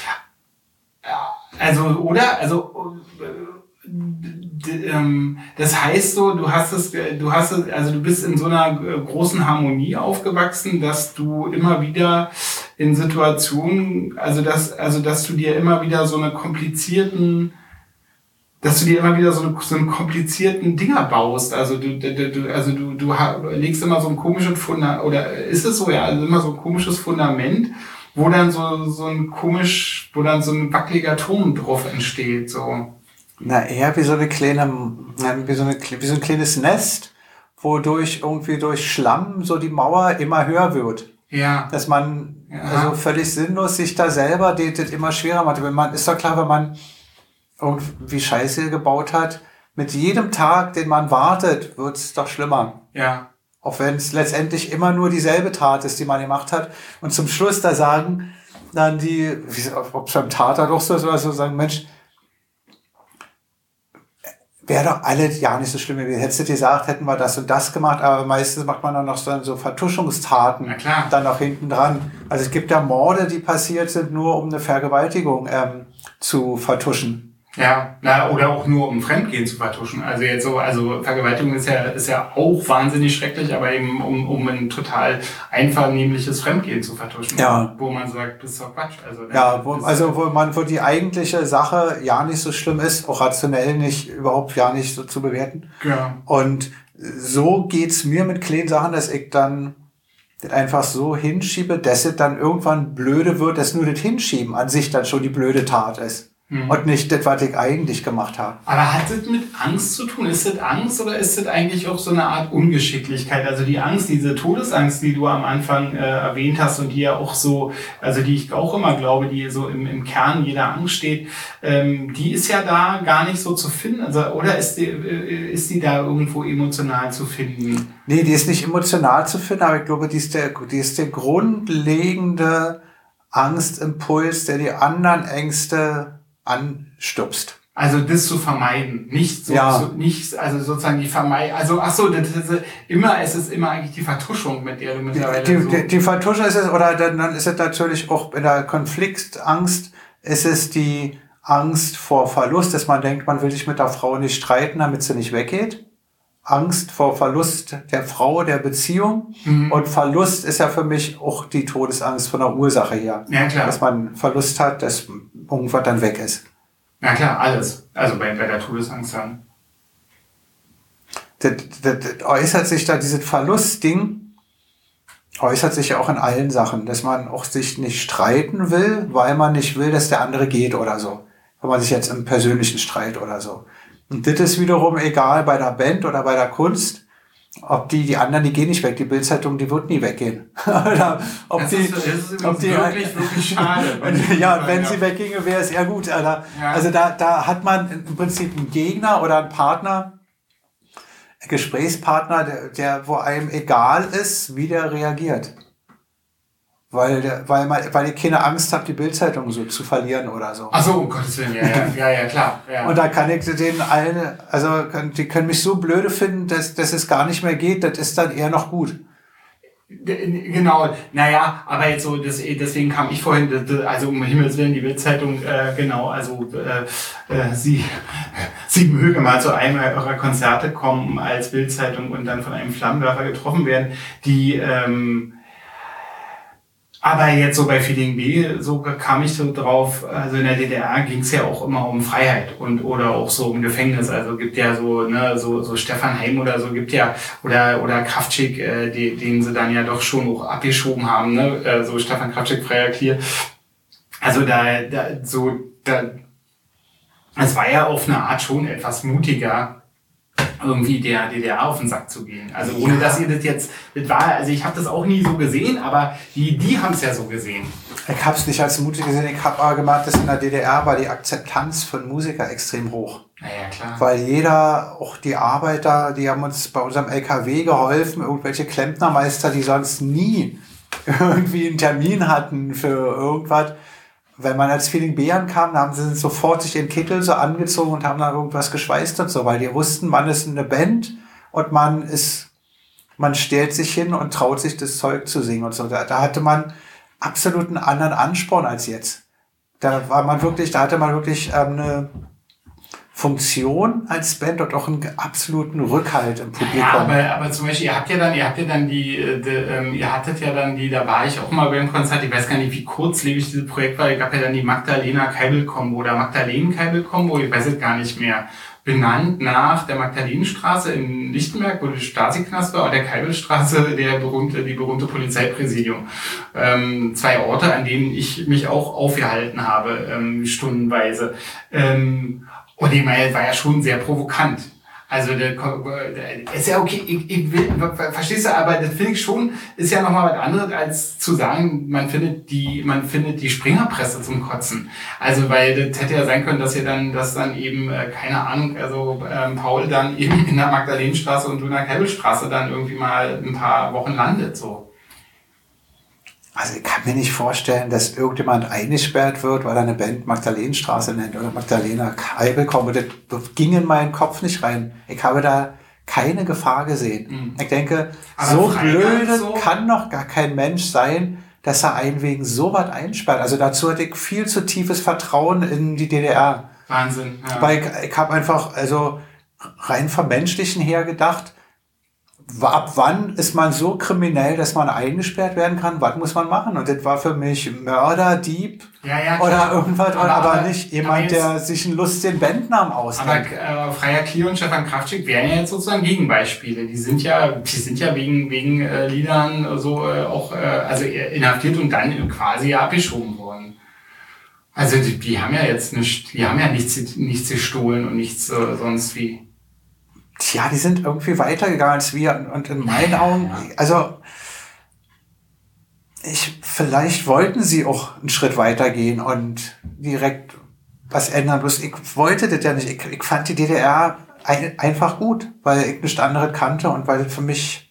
Also, oder, also, das heißt so, du hast es, du hast es, also du bist in so einer großen Harmonie aufgewachsen, dass du immer wieder in Situationen, also dass, also dass du dir immer wieder so eine komplizierten, dass du dir immer wieder so, eine, so einen komplizierten Dinger baust. Also du, du also du, du legst immer so ein komisches Fundament, oder ist es so, ja, also immer so ein komisches Fundament, wo dann so, so ein komisch, wo dann so ein wackeliger Turm drauf entsteht, so. Na, eher wie so eine kleine, wie so, eine, wie so ein kleines Nest, wodurch irgendwie durch Schlamm so die Mauer immer höher wird. Ja. Dass man, ja. also völlig sinnlos sich da selber das immer schwerer macht. Wenn man, ist doch klar, wenn man irgendwie Scheiße gebaut hat, mit jedem Tag, den man wartet, wird es doch schlimmer. Ja. Auch wenn es letztendlich immer nur dieselbe Tat ist, die man gemacht hat. Und zum Schluss da sagen dann die, ob es beim Tatort doch so ist, oder so, sagen, Mensch, wäre doch alle ja nicht so schlimm gewesen. Hättest du dir gesagt, hätten wir das und das gemacht, aber meistens macht man dann noch so, so Vertuschungstaten dann noch hinten dran. Also es gibt ja Morde, die passiert sind, nur um eine Vergewaltigung ähm, zu vertuschen. Ja, na, oder auch nur um Fremdgehen zu vertuschen. Also jetzt so, also Vergewaltigung ist ja, ist ja auch wahnsinnig schrecklich, aber eben um, um ein total einvernehmliches Fremdgehen zu vertuschen. Ja. Wo man sagt, das ist doch Quatsch. Also, ja, wo, also wo man, wo die eigentliche Sache ja nicht so schlimm ist, auch rationell nicht, überhaupt ja nicht so zu bewerten. Ja. Und so geht's mir mit kleinen Sachen, dass ich dann das einfach so hinschiebe, dass es dann irgendwann blöde wird, dass nur das Hinschieben an sich dann schon die blöde Tat ist. Mhm. Und nicht das, was ich eigentlich gemacht habe. Aber hat das mit Angst zu tun? Ist das Angst oder ist das eigentlich auch so eine Art Ungeschicklichkeit? Also die Angst, diese Todesangst, die du am Anfang äh, erwähnt hast und die ja auch so, also die ich auch immer glaube, die so im, im Kern jeder Angst steht, ähm, die ist ja da gar nicht so zu finden. Also, oder ist die, äh, ist die da irgendwo emotional zu finden? Nee, die ist nicht emotional zu finden, aber ich glaube, die ist der, die ist der grundlegende Angstimpuls, der die anderen Ängste anstupst. Also das zu vermeiden, nicht so, ja. so nicht, also sozusagen die Vermeidung, also ach so, das ist immer, es ist immer eigentlich die Vertuschung, mit der du mittlerweile die, so... Die, die Vertuschung ist es, oder dann, dann ist es natürlich auch in der Konfliktangst, ist es die Angst vor Verlust, dass man denkt, man will sich mit der Frau nicht streiten, damit sie nicht weggeht. Angst vor Verlust der Frau, der Beziehung. Mhm. Und Verlust ist ja für mich auch die Todesangst von der Ursache her. Ja, klar. Dass man Verlust hat, dass irgendwas dann weg ist. Ja, klar, alles. Also bei, bei der Todesangst dann. Das, das, das äußert sich da, dieses Verlustding, äußert sich ja auch in allen Sachen, dass man auch sich nicht streiten will, weil man nicht will, dass der andere geht oder so. Wenn man sich jetzt im persönlichen Streit oder so. Und das ist wiederum egal bei der Band oder bei der Kunst, ob die, die anderen, die gehen nicht weg, die Bildzeitung, die wird nie weggehen. Oder ob das die, ist, das ist ob die, wirklich, wirklich schade. ja, wenn ja. sie wegginge, wäre es eher gut. Alter. Ja. Also da, da hat man im Prinzip einen Gegner oder einen Partner, einen Gesprächspartner, der, der, wo einem egal ist, wie der reagiert. Weil, der, weil, man, weil ihr keine Angst habt, die Bildzeitung so zu verlieren oder so. Ach so, um Gottes Willen, ja, ja, ja, ja klar. Ja. Und da kann ich denen allen, also die können mich so blöde finden, dass, dass es gar nicht mehr geht, das ist dann eher noch gut. Genau, naja, aber jetzt so, das, deswegen kam ich vorhin, also um Himmels Willen, die Bildzeitung, äh, genau, also äh, äh, sie, sie möge mal zu einem eurer Konzerte kommen als Bildzeitung und dann von einem Flammenwerfer getroffen werden, die, ähm, aber jetzt so bei Feeling B, so kam ich so drauf, also in der D D R ging es ja auch immer um Freiheit und oder auch so um Gefängnis, also gibt ja so, ne, so so Stefan Heim oder so gibt ja, oder oder Kraftschick, äh, die, den sie dann ja doch schon auch abgeschoben haben, ne, äh, so Stefan Kraftschick, Freier Clear. Also da, da so, da, es war ja auf eine Art schon etwas mutiger, irgendwie der D D R auf den Sack zu gehen. Also ohne ja. dass ihr das jetzt, das war, also ich habe das auch nie so gesehen, aber die, die haben es ja so gesehen. Ich habe es nicht als Musiker gesehen, ich habe aber gemerkt, dass in der D D R war die Akzeptanz von Musikern extrem hoch. Naja, klar. Weil jeder, auch die Arbeiter, die haben uns bei unserem L K W geholfen, irgendwelche Klempnermeister, die sonst nie irgendwie einen Termin hatten für irgendwas. Wenn man als Feeling B ankam, dann haben sie sofort sich den Kittel so angezogen und haben dann irgendwas geschweißt und so, weil die wussten, man ist eine Band und man ist, man stellt sich hin und traut sich das Zeug zu singen und so. Da, da hatte man absolut einen anderen Ansporn als jetzt. Da war man wirklich, da hatte man wirklich ähm, eine Funktion als Band und auch einen absoluten Rückhalt im Publikum. Ja, aber, aber zum Beispiel, ihr habt ja dann, ihr habt ja dann die, die ähm, ihr hattet ja dann die, da war ich auch mal beim Konzert, ich weiß gar nicht, wie kurzlebig dieses Projekt war, ich gab ja dann die Magdalena-Keibel-Kombo oder Magdalenen-Keibel-Kombo, ich weiß es gar nicht mehr, benannt nach der Magdalenenstraße in Lichtenberg, wo der Stasi-Knast war, und der Keibelstraße, der berühmte, die berühmte Polizeipräsidium. Ähm, zwei Orte, an denen ich mich auch aufgehalten habe, ähm, stundenweise. Ähm, Und ich meine, das war ja schon sehr provokant. Also, der, der ist ja okay, ich, ich will, verstehst du, aber das finde ich schon, ist ja nochmal was anderes, als zu sagen, man findet die, man findet die Springerpresse zum Kotzen. Also, weil das hätte ja sein können, dass ihr dann, dass dann eben, keine Ahnung, also, ähm, Paul dann eben in der Magdalenenstraße und du in der Kebbelstraße dann irgendwie mal ein paar Wochen landet, so. Also ich kann mir nicht vorstellen, dass irgendjemand eingesperrt wird, weil er eine Band Magdalenenstraße nennt oder Magdalena Keibel-Kombo. Das ging in meinen Kopf nicht rein. Ich habe da keine Gefahr gesehen. Mhm. Ich denke, aber so blöde so kann noch gar kein Mensch sein, dass er einen wegen sowas einsperrt. Also dazu hatte ich viel zu tiefes Vertrauen in die D D R. Wahnsinn. Ja. Weil ich, ich habe einfach, also rein vom Menschlichen her gedacht, ab wann ist man so kriminell, dass man eingesperrt werden kann? Was muss man machen? Und das war für mich Mörder, Dieb ja, ja, oder irgendwas, aber, aber, aber nicht jemand, jetzt, der sich einen lustigen Bandnamen ausdenkt. Aber äh, Freier Klier und Stefan Kraftschick wären ja jetzt sozusagen Gegenbeispiele. Die sind ja, die sind ja wegen wegen äh, Liedern so äh, auch äh, also inhaftiert und dann quasi abgeschoben worden. Also die, die haben ja jetzt nicht, die haben ja nichts nichts gestohlen und nichts äh, sonst wie. Tja, die sind irgendwie weitergegangen als wir und in meinen Augen, also ich, vielleicht wollten sie auch einen Schritt weitergehen und direkt was ändern. Bloß ich wollte das ja nicht. Ich, ich fand die D D R ein, einfach gut, weil ich nichts anderes kannte und weil das für mich...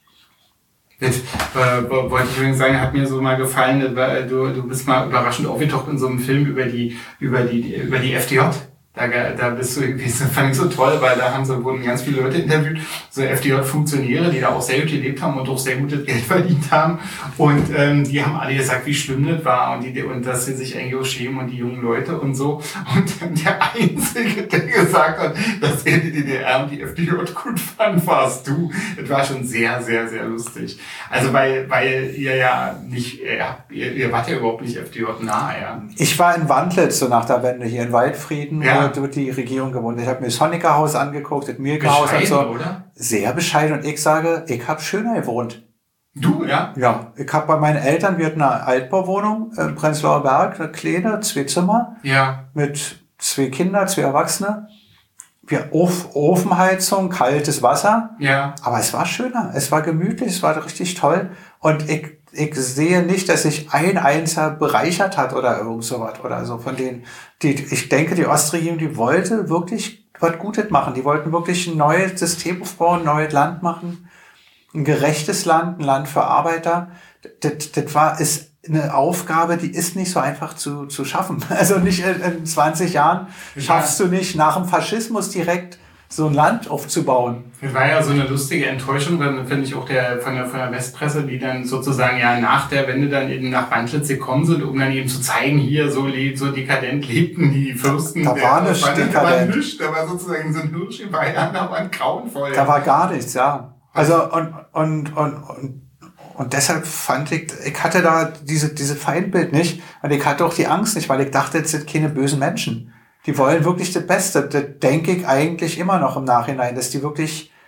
Das äh, wollte ich übrigens sagen, hat mir so mal gefallen, weil du, du bist mal überraschend aufgetaucht in so einem Film über die, über die, über die F D J. Da, da bist du irgendwie, das fand ich so toll, weil da haben so, wurden ganz viele Leute interviewt, so F D J-Funktionäre, die da auch sehr gut gelebt haben und auch sehr gutes Geld verdient haben. Und ähm, die haben alle gesagt, wie schlimm das war und, die, und dass sie sich eigentlich auch schämen und die jungen Leute und so. Und dann der Einzige, der gesagt hat, dass er die D D R und die F D J gut fand, warst du. Das war schon sehr, sehr, sehr lustig. Also weil weil ihr ja nicht, ihr, ihr wart ja überhaupt nicht F D J nahe, ja. Ich war in Wandlitz, so nach der Wende, hier in Waldfrieden, ja. Wird die Regierung gewohnt. Ich habe mir das Honecker-Haus angeguckt, das Mielke-Haus und so. Oder? Sehr bescheiden. Und ich sage, ich habe schöner gewohnt. Du, ja? Ja. Ich habe bei meinen Eltern, wir hatten eine Altbauwohnung im Prenzlauer Berg, eine kleine, zwei Zimmer. Ja. Mit zwei Kindern, zwei Erwachsene. Wir Ofen, Ofenheizung, kaltes Wasser. Ja. Aber es war schöner. Es war gemütlich, es war richtig toll. Und ich Ich sehe nicht, dass sich ein Einzelner bereichert hat oder irgend sowas oder so von denen. Die, ich denke, die Ostregierung, die wollte wirklich was Gutes machen. Die wollten wirklich ein neues System aufbauen, ein neues Land machen. Ein gerechtes Land, ein Land für Arbeiter. Das, das war, ist eine Aufgabe, die ist nicht so einfach zu, zu schaffen. Also nicht in, in zwanzig Jahren schaffst du nicht nach dem Faschismus direkt so ein Land aufzubauen. Das war ja so eine lustige Enttäuschung, dann finde ich auch der von der von der Westpresse, die dann sozusagen ja nach der Wende dann eben nach Wandlitz gekommen sind, um dann eben zu zeigen, hier so so dekadent lebten die Fürsten. Da, da war nichts dekadent. Da war nichts, da war sozusagen so ein Hirsch in Bayern, da war ein grauenvoll. Da war gar nichts, ja. Also und und und und und deshalb fand ich, ich hatte da diese diese Feindbild nicht und ich hatte auch die Angst nicht, weil ich dachte, das sind keine bösen Menschen. Die wollen wirklich das Beste. Das denke ich eigentlich immer noch im Nachhinein, dass die wirklich,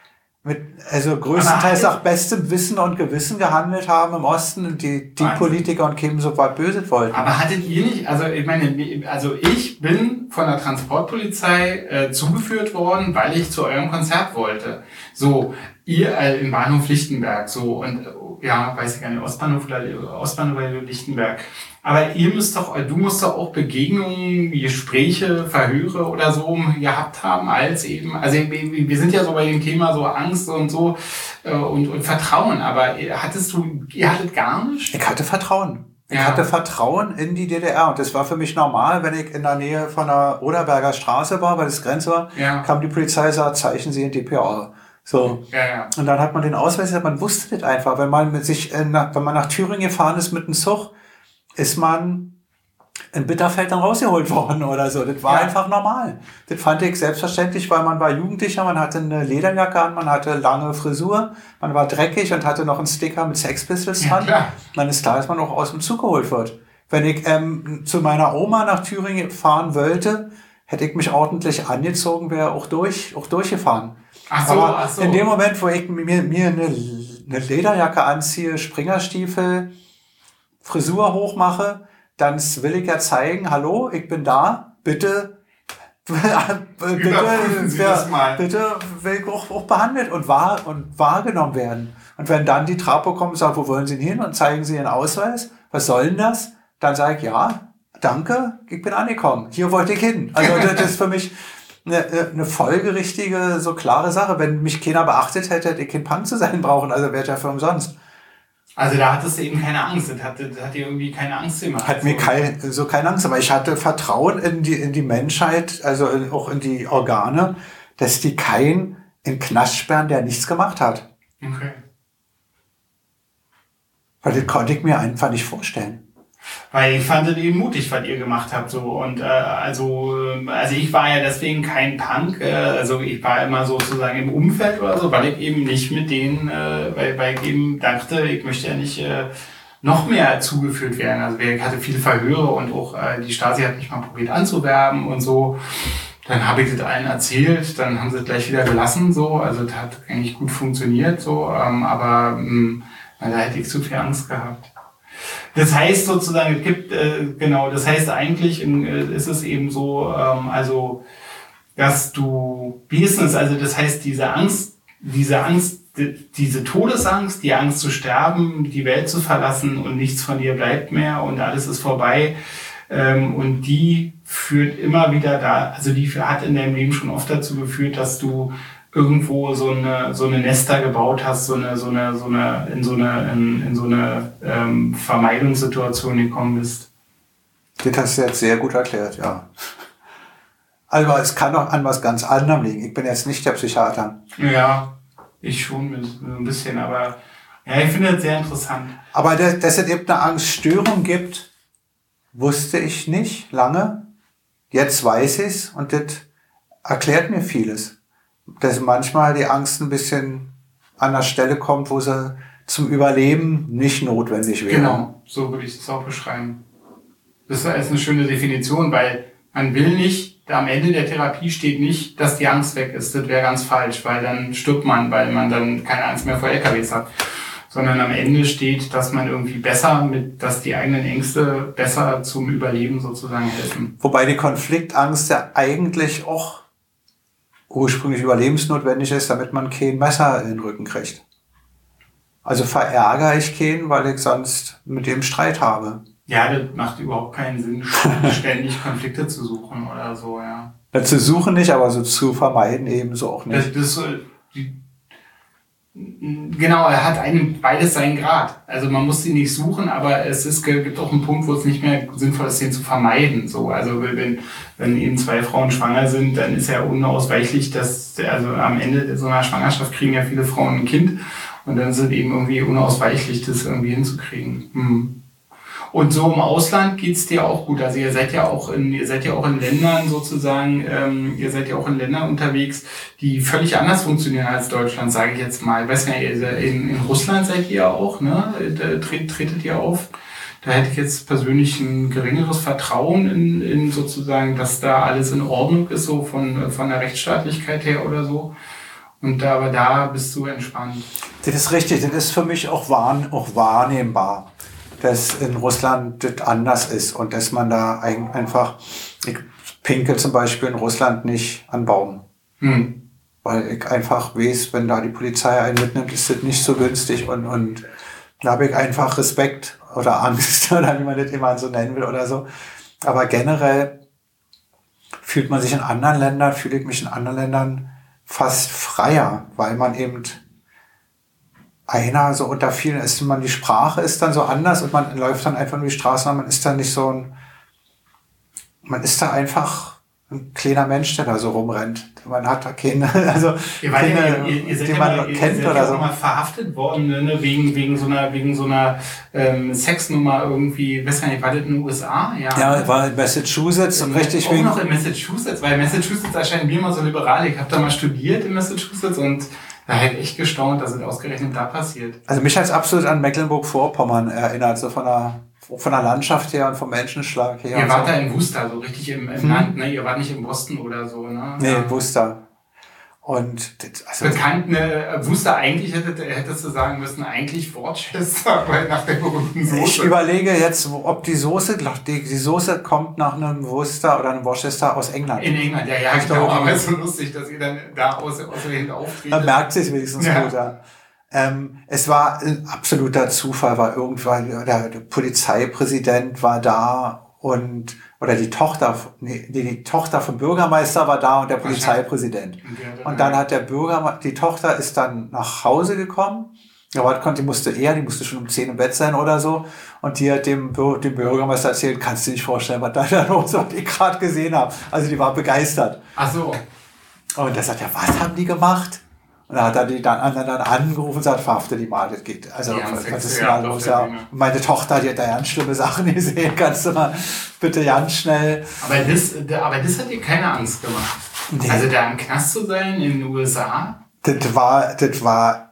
mit, also größtenteils nach bestem Wissen und Gewissen gehandelt haben im Osten und die, die Politiker und Kim so weit böse wollten. Aber hattet ihr nicht, also ich meine, also ich bin von der Transportpolizei äh, zugeführt worden, weil ich zu eurem Konzert wollte. So, ihr äh, im Bahnhof Lichtenberg, so, und ja, weiß ich gar nicht, Ostbahnhof oder Ostbahnhof oder Lichtenberg. Aber ihr müsst doch, du musst doch auch Begegnungen, Gespräche, Verhöre oder so gehabt haben, als eben, also wir sind ja so bei dem Thema so Angst und so äh, und, und Vertrauen, aber hattest du, ihr hattet gar nicht? Ich hatte Vertrauen. Ich ja. hatte Vertrauen in die D D R und das war für mich normal, wenn ich in der Nähe von der Oderberger Straße war, weil das Grenze war, ja. kam die Polizei und sagte, zeichnen Sie in D P R. So. Ja, ja. Und dann hat man den Ausweis, man wusste das einfach, wenn man mit sich, in, wenn man nach Thüringen gefahren ist mit dem Zug, ist man in Bitterfeld dann rausgeholt worden oder so. Das war ja. einfach normal. Das fand ich selbstverständlich, weil man war Jugendlicher, man hatte eine Lederjacke an, man hatte lange Frisur, man war dreckig und hatte noch einen Sticker mit Sex Pistols ja, dran. Klar. Dann ist klar, dass man auch aus dem Zug geholt wird. Wenn ich ähm, zu meiner Oma nach Thüringen fahren wollte, hätte ich mich ordentlich angezogen, wäre auch durch, auch durchgefahren. Ach so, Aber ach so. in dem Moment, wo ich mir, mir eine, eine Lederjacke anziehe, Springerstiefel, Frisur hochmache, dann will ich ja zeigen, hallo, ich bin da, bitte, bitte, Sie wer, das mal. bitte will ich auch, auch behandelt und, wahr, und wahrgenommen werden. Und wenn dann die Trapo kommt und sagt, wo wollen Sie denn hin und zeigen Sie Ihren Ausweis, was soll denn das? Dann sage ich, ja, danke, ich bin angekommen, hier wollte ich hin. Also das ist für mich eine, eine folgerichtige, so klare Sache. Wenn mich keiner beachtet hätte, hätte ich kein Punk zu sein brauchen, also wäre ja für umsonst. Also da hattest du eben keine Angst, das hat, das hat dir irgendwie keine Angst gemacht. Hat mir kein, so keine Angst, aber ich hatte Vertrauen in die, in die Menschheit, also in, auch in die Organe, dass die keinen in den Knast sperren, der nichts gemacht hat. Okay. Weil das konnte ich mir einfach nicht vorstellen. Weil ich fand es eben mutig, was ihr gemacht habt, so. Und, äh, also, also ich war ja deswegen kein Punk, äh, also ich war immer sozusagen im Umfeld oder so, weil ich eben nicht mit denen, äh, weil, weil ich eben dachte, ich möchte ja nicht, äh, noch mehr zugeführt werden. Also ich hatte viele Verhöre und auch, äh, die Stasi hat mich mal probiert anzuwerben und so. Dann habe ich das allen erzählt, dann haben sie es gleich wieder gelassen, so. Also das hat eigentlich gut funktioniert, so, ähm, aber, mh, da hätte ich zu viel Angst gehabt. Das heißt sozusagen, es gibt, äh, genau, das heißt eigentlich in, äh, ist es eben so, ähm, also, dass du, wie ist es, also das heißt, diese Angst, diese Angst, die, diese Todesangst, die Angst zu sterben, die Welt zu verlassen und nichts von dir bleibt mehr und alles ist vorbei, ähm, und die führt immer wieder da, also die hat in deinem Leben schon oft dazu geführt, dass du irgendwo so eine so eine Nester gebaut hast, so eine so eine so eine in so eine in, in so eine ähm, Vermeidungssituation gekommen bist. Das hast du jetzt sehr gut erklärt, ja. Aber es kann auch an was ganz anderem liegen. Ich bin jetzt nicht der Psychiater. Ja, ich schon mit, ein bisschen, aber ja, ich finde das sehr interessant. Aber dass, dass es eben eine Angststörung gibt, wusste ich nicht lange. Jetzt weiß ich es und das erklärt mir vieles. Dass manchmal die Angst ein bisschen an der Stelle kommt, wo sie zum Überleben nicht notwendig wäre. Genau, so würde ich es auch beschreiben. Das ist eine schöne Definition, weil man will nicht, am Ende der Therapie steht nicht, dass die Angst weg ist. Das wäre ganz falsch, weil dann stirbt man, weil man dann keine Angst mehr vor L K Ws hat. Sondern am Ende steht, dass man irgendwie besser mit, dass die eigenen Ängste besser zum Überleben sozusagen helfen. Wobei die Konfliktangst ja eigentlich auch ursprünglich überlebensnotwendig ist, damit man kein Messer in den Rücken kriegt. Also verärgere ich keinen, weil ich sonst mit dem Streit habe. Ja, das macht überhaupt keinen Sinn, ständig Konflikte zu suchen oder so, ja. Ja, zu suchen nicht, aber so zu vermeiden ebenso auch nicht. Das, das, die, genau, er hat einen, beides seinen Grad. Also man muss sie nicht suchen, aber es ist, gibt auch einen Punkt, wo es nicht mehr sinnvoll ist, den zu vermeiden. So, also wenn, wenn eben zwei Frauen schwanger sind, dann ist ja unausweichlich, dass, also am Ende so einer Schwangerschaft kriegen ja viele Frauen ein Kind und dann sind eben irgendwie unausweichlich, das irgendwie hinzukriegen. Hm. Und so im Ausland geht's dir auch gut. Also ihr seid ja auch in, ihr seid ja auch in Ländern sozusagen, ähm, ihr seid ja auch in Ländern unterwegs, die völlig anders funktionieren als Deutschland, sage ich jetzt mal. Ich weiß nicht, in, in Russland seid ihr auch, ne? Da tret, tretet ihr auf. Da hätte ich jetzt persönlich ein geringeres Vertrauen in, in sozusagen, dass da alles in Ordnung ist, so von, von der Rechtsstaatlichkeit her oder so. Und da, aber da bist du entspannt. Das ist richtig, das ist für mich auch, wahr, auch wahrnehmbar, dass in Russland das anders ist und dass man da einfach, ich pinkel zum Beispiel in Russland nicht an Baum. Hm. Weil ich einfach weiß, wenn da die Polizei einen mitnimmt, ist das nicht so günstig und, und da habe ich einfach Respekt oder Angst oder wie man das immer so nennen will oder so. Aber generell fühlt man sich in anderen Ländern, fühle ich mich in anderen Ländern fast freier, weil man eben einer so unter vielen ist, man die Sprache ist dann so anders und man läuft dann einfach nur die Straße und man ist dann nicht so ein, man ist da einfach ein kleiner Mensch, der da so rumrennt. Man hat da keine, also ihr keine, ja, ihr, ihr die man mal, kennt ihr oder ja so. Auch mal verhaftet worden, ne, wegen, wegen so einer, wegen so einer ähm, Sexnummer irgendwie, weiß nicht, war das in den U S A? Ja, ja, war in Massachusetts und richtig auch wegen... noch in Massachusetts, weil Massachusetts erscheint mir immer so liberal. Ich habe da mal studiert in Massachusetts und da hätte ich echt gestaunt, dass es ausgerechnet da passiert. Also mich hat es absolut an Mecklenburg-Vorpommern erinnert, so von der, von der Landschaft her und vom Menschenschlag her. Ihr wart so. da in Worcester, so richtig im, im hm. Land, ne? Ihr wart nicht in Boston oder so, ne? Nee, ja. Worcester. Und das, also bekannt, ne, Worcester eigentlich hättest, hättest du sagen müssen, eigentlich Worcester, weil nach der berühmten Soße. Ich überlege jetzt, ob die Soße, die, die Soße kommt nach einem Worcester oder einem Worcester aus England. In England, ja, ja, ich glaube, aber es ist so lustig, dass ihr dann da aus, aus der auftretet. Man merkt sich wenigstens ja. gut, ja. Ähm, es war ein absoluter Zufall, weil irgendwann der, der Polizeipräsident war da und oder die Tochter, nee, die Tochter vom Bürgermeister war da und der Polizeipräsident. Und dann hat der Bürgermeister, die Tochter ist dann nach Hause gekommen. Aber die musste eher, die musste schon um zehn im Bett sein oder so. Und die hat dem, dem Bürgermeister erzählt, kannst du dir nicht vorstellen, was da los ist, was ich gerade gesehen habe. Also die war begeistert. Ach so. Und der sagt, ja, was haben die gemacht? Und dann hat er die dann anderen dann angerufen und sagt, verhafte die mal, das geht. Also, ja, was ist da los? Ja. Und meine Tochter, die hat da ganz schlimme Sachen gesehen, kannst du mal bitte ganz schnell. Aber das, aber das hat dir keine Angst gemacht. Nee. Also da im Knast zu sein in den U S A? Das war, das war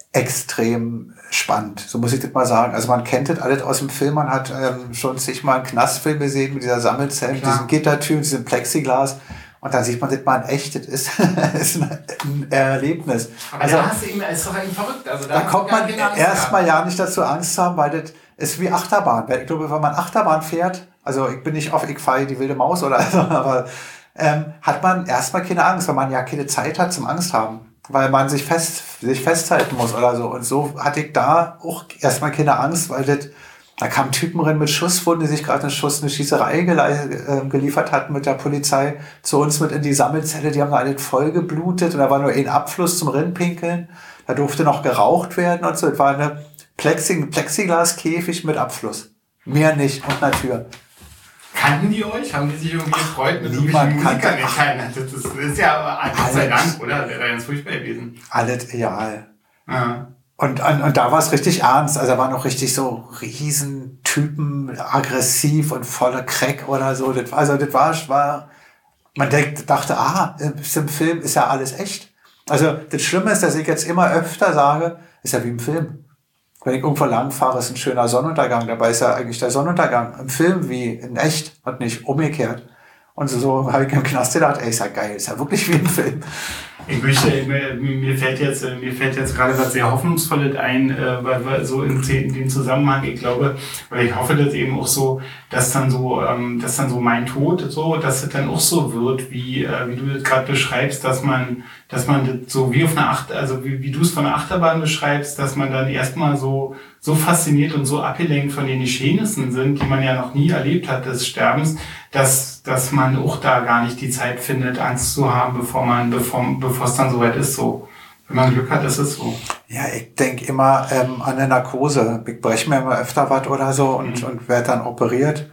extrem spannend, so muss ich das mal sagen. Also man kennt das alles aus dem Film, man hat ähm, schon sich mal einen Knastfilm gesehen mit dieser Sammelzelle, mit diesen Gittertüren, diesem Plexiglas. Und dann sieht man das mal in echt, das ist, ist ein Erlebnis. Aber also, da hast du eben, ist doch eben verrückt. Also da da kommt man erstmal ja nicht dazu Angst haben, weil das ist wie Achterbahn. Ich glaube, wenn man Achterbahn fährt, also ich bin nicht auf, ich fahre die wilde Maus oder so, aber ähm, hat man erstmal keine Angst, weil man ja keine Zeit hat zum Angst haben. Weil man sich fest, sich festhalten muss oder so. Und so hatte ich da auch erstmal keine Angst, weil das, da kamen Typen rein mit Schusswunden, die sich gerade eine Schuss, eine Schießerei gele- äh, geliefert hatten mit der Polizei zu uns mit in die Sammelzelle. Die haben da alles voll geblutet und da war nur ein Abfluss zum Rinnpinkeln. Da durfte noch geraucht werden und so. Das war eine Plexi- Plexiglaskäfig mit Abfluss. Mehr nicht und eine Tür. Kannten die euch? Haben die sich irgendwie gefreut mit Niemand Musikern? kannte. Nee, keiner. Das ist, das ist ja Gott sei Dank, oder? Wäre ganz furchtbar gewesen. Alles egal. Ja. Und, und, und da war es richtig ernst. Also da waren noch richtig so Riesentypen, aggressiv und voller Crack oder so. Das, also das war, war man denkt, dachte, ah, im Film ist ja alles echt. Also das Schlimme ist, dass ich jetzt immer öfter sage, ist ja wie im Film. Wenn ich irgendwo lang fahre, ist ein schöner Sonnenuntergang. Dabei ist ja eigentlich der Sonnenuntergang im Film wie in echt und nicht umgekehrt. Und so, so habe ich im Knast gedacht, ey, ist ja geil, ist ja wirklich wie im Film. Ich möchte, mir, mir fällt jetzt, mir fällt jetzt gerade was sehr Hoffnungsvolles ein, äh, weil, weil so in, in dem Zusammenhang, ich glaube, weil ich hoffe, dass eben auch so, dass dann so, ähm, dass dann so mein Tod, so, dass es dann auch so wird, wie, äh, wie du das gerade beschreibst, dass man, dass man das so wie auf einer Acht, also wie, wie du es von der Achterbahn beschreibst, dass man dann erstmal so, so fasziniert und so abgelenkt von den Geschehnissen sind, die man ja noch nie erlebt hat des Sterbens, dass, dass man auch da gar nicht die Zeit findet, Angst zu haben, bevor man, bevor, bevor es dann soweit ist, so. Wenn man Glück hat, ist es so. Ja, ich denke immer ähm, an eine Narkose. Ich breche mir immer öfter was oder so und, mhm. und werde dann operiert.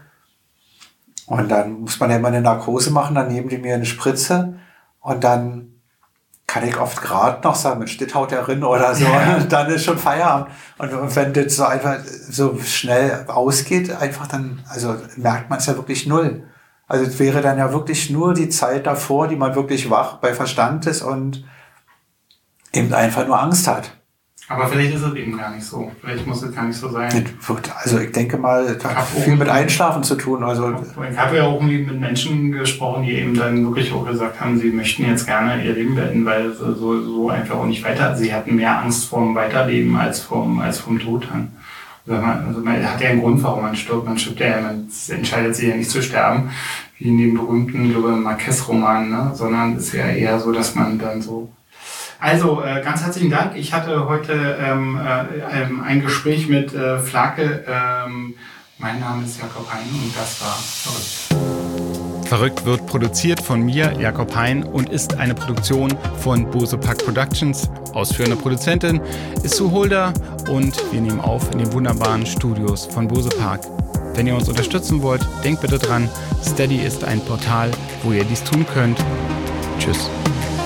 Und dann muss man ja immer eine Narkose machen, dann nehmen die mir eine Spritze und dann kann ich oft gerade noch sagen, mit Stitthaut der Rinne oder so, ja. Und dann ist schon Feierabend. Und, und wenn das so einfach so schnell ausgeht, einfach dann, also merkt man es ja wirklich null. Also es wäre dann ja wirklich nur die Zeit davor, die man wirklich wach bei Verstand ist und eben einfach nur Angst hat. Aber vielleicht ist es eben gar nicht so. Vielleicht muss es gar nicht so sein. Also ich denke mal, das hat viel mit Einschlafen zu tun. Also ich habe ja auch irgendwie mit Menschen gesprochen, die eben dann wirklich auch gesagt haben, sie möchten jetzt gerne ihr Leben beenden, weil sie so, so einfach auch nicht weiter. Sie hatten mehr Angst vor dem Weiterleben als vom, als vom Tod dann. Also man, also man hat ja einen Grund, warum man stirbt. Man stirbt ja, man entscheidet sich ja nicht zu sterben, wie in dem berühmten, glaube ich, Marquez-Roman, ne? Sondern es ist ja eher so, dass man dann so. Also äh, ganz herzlichen Dank. Ich hatte heute ähm, äh, ähm, ein Gespräch mit äh, Flake. Ähm, mein Name ist Jakob Hein und das war Verrückt. Verrückt wird produziert von mir, Jakob Hein, und ist eine Produktion von Bose Park Productions. Ausführende Produzentin ist Sue Holder und wir nehmen auf in den wunderbaren Studios von Bose Park. Wenn ihr uns unterstützen wollt, denkt bitte dran, Steady ist ein Portal, wo ihr dies tun könnt. Tschüss.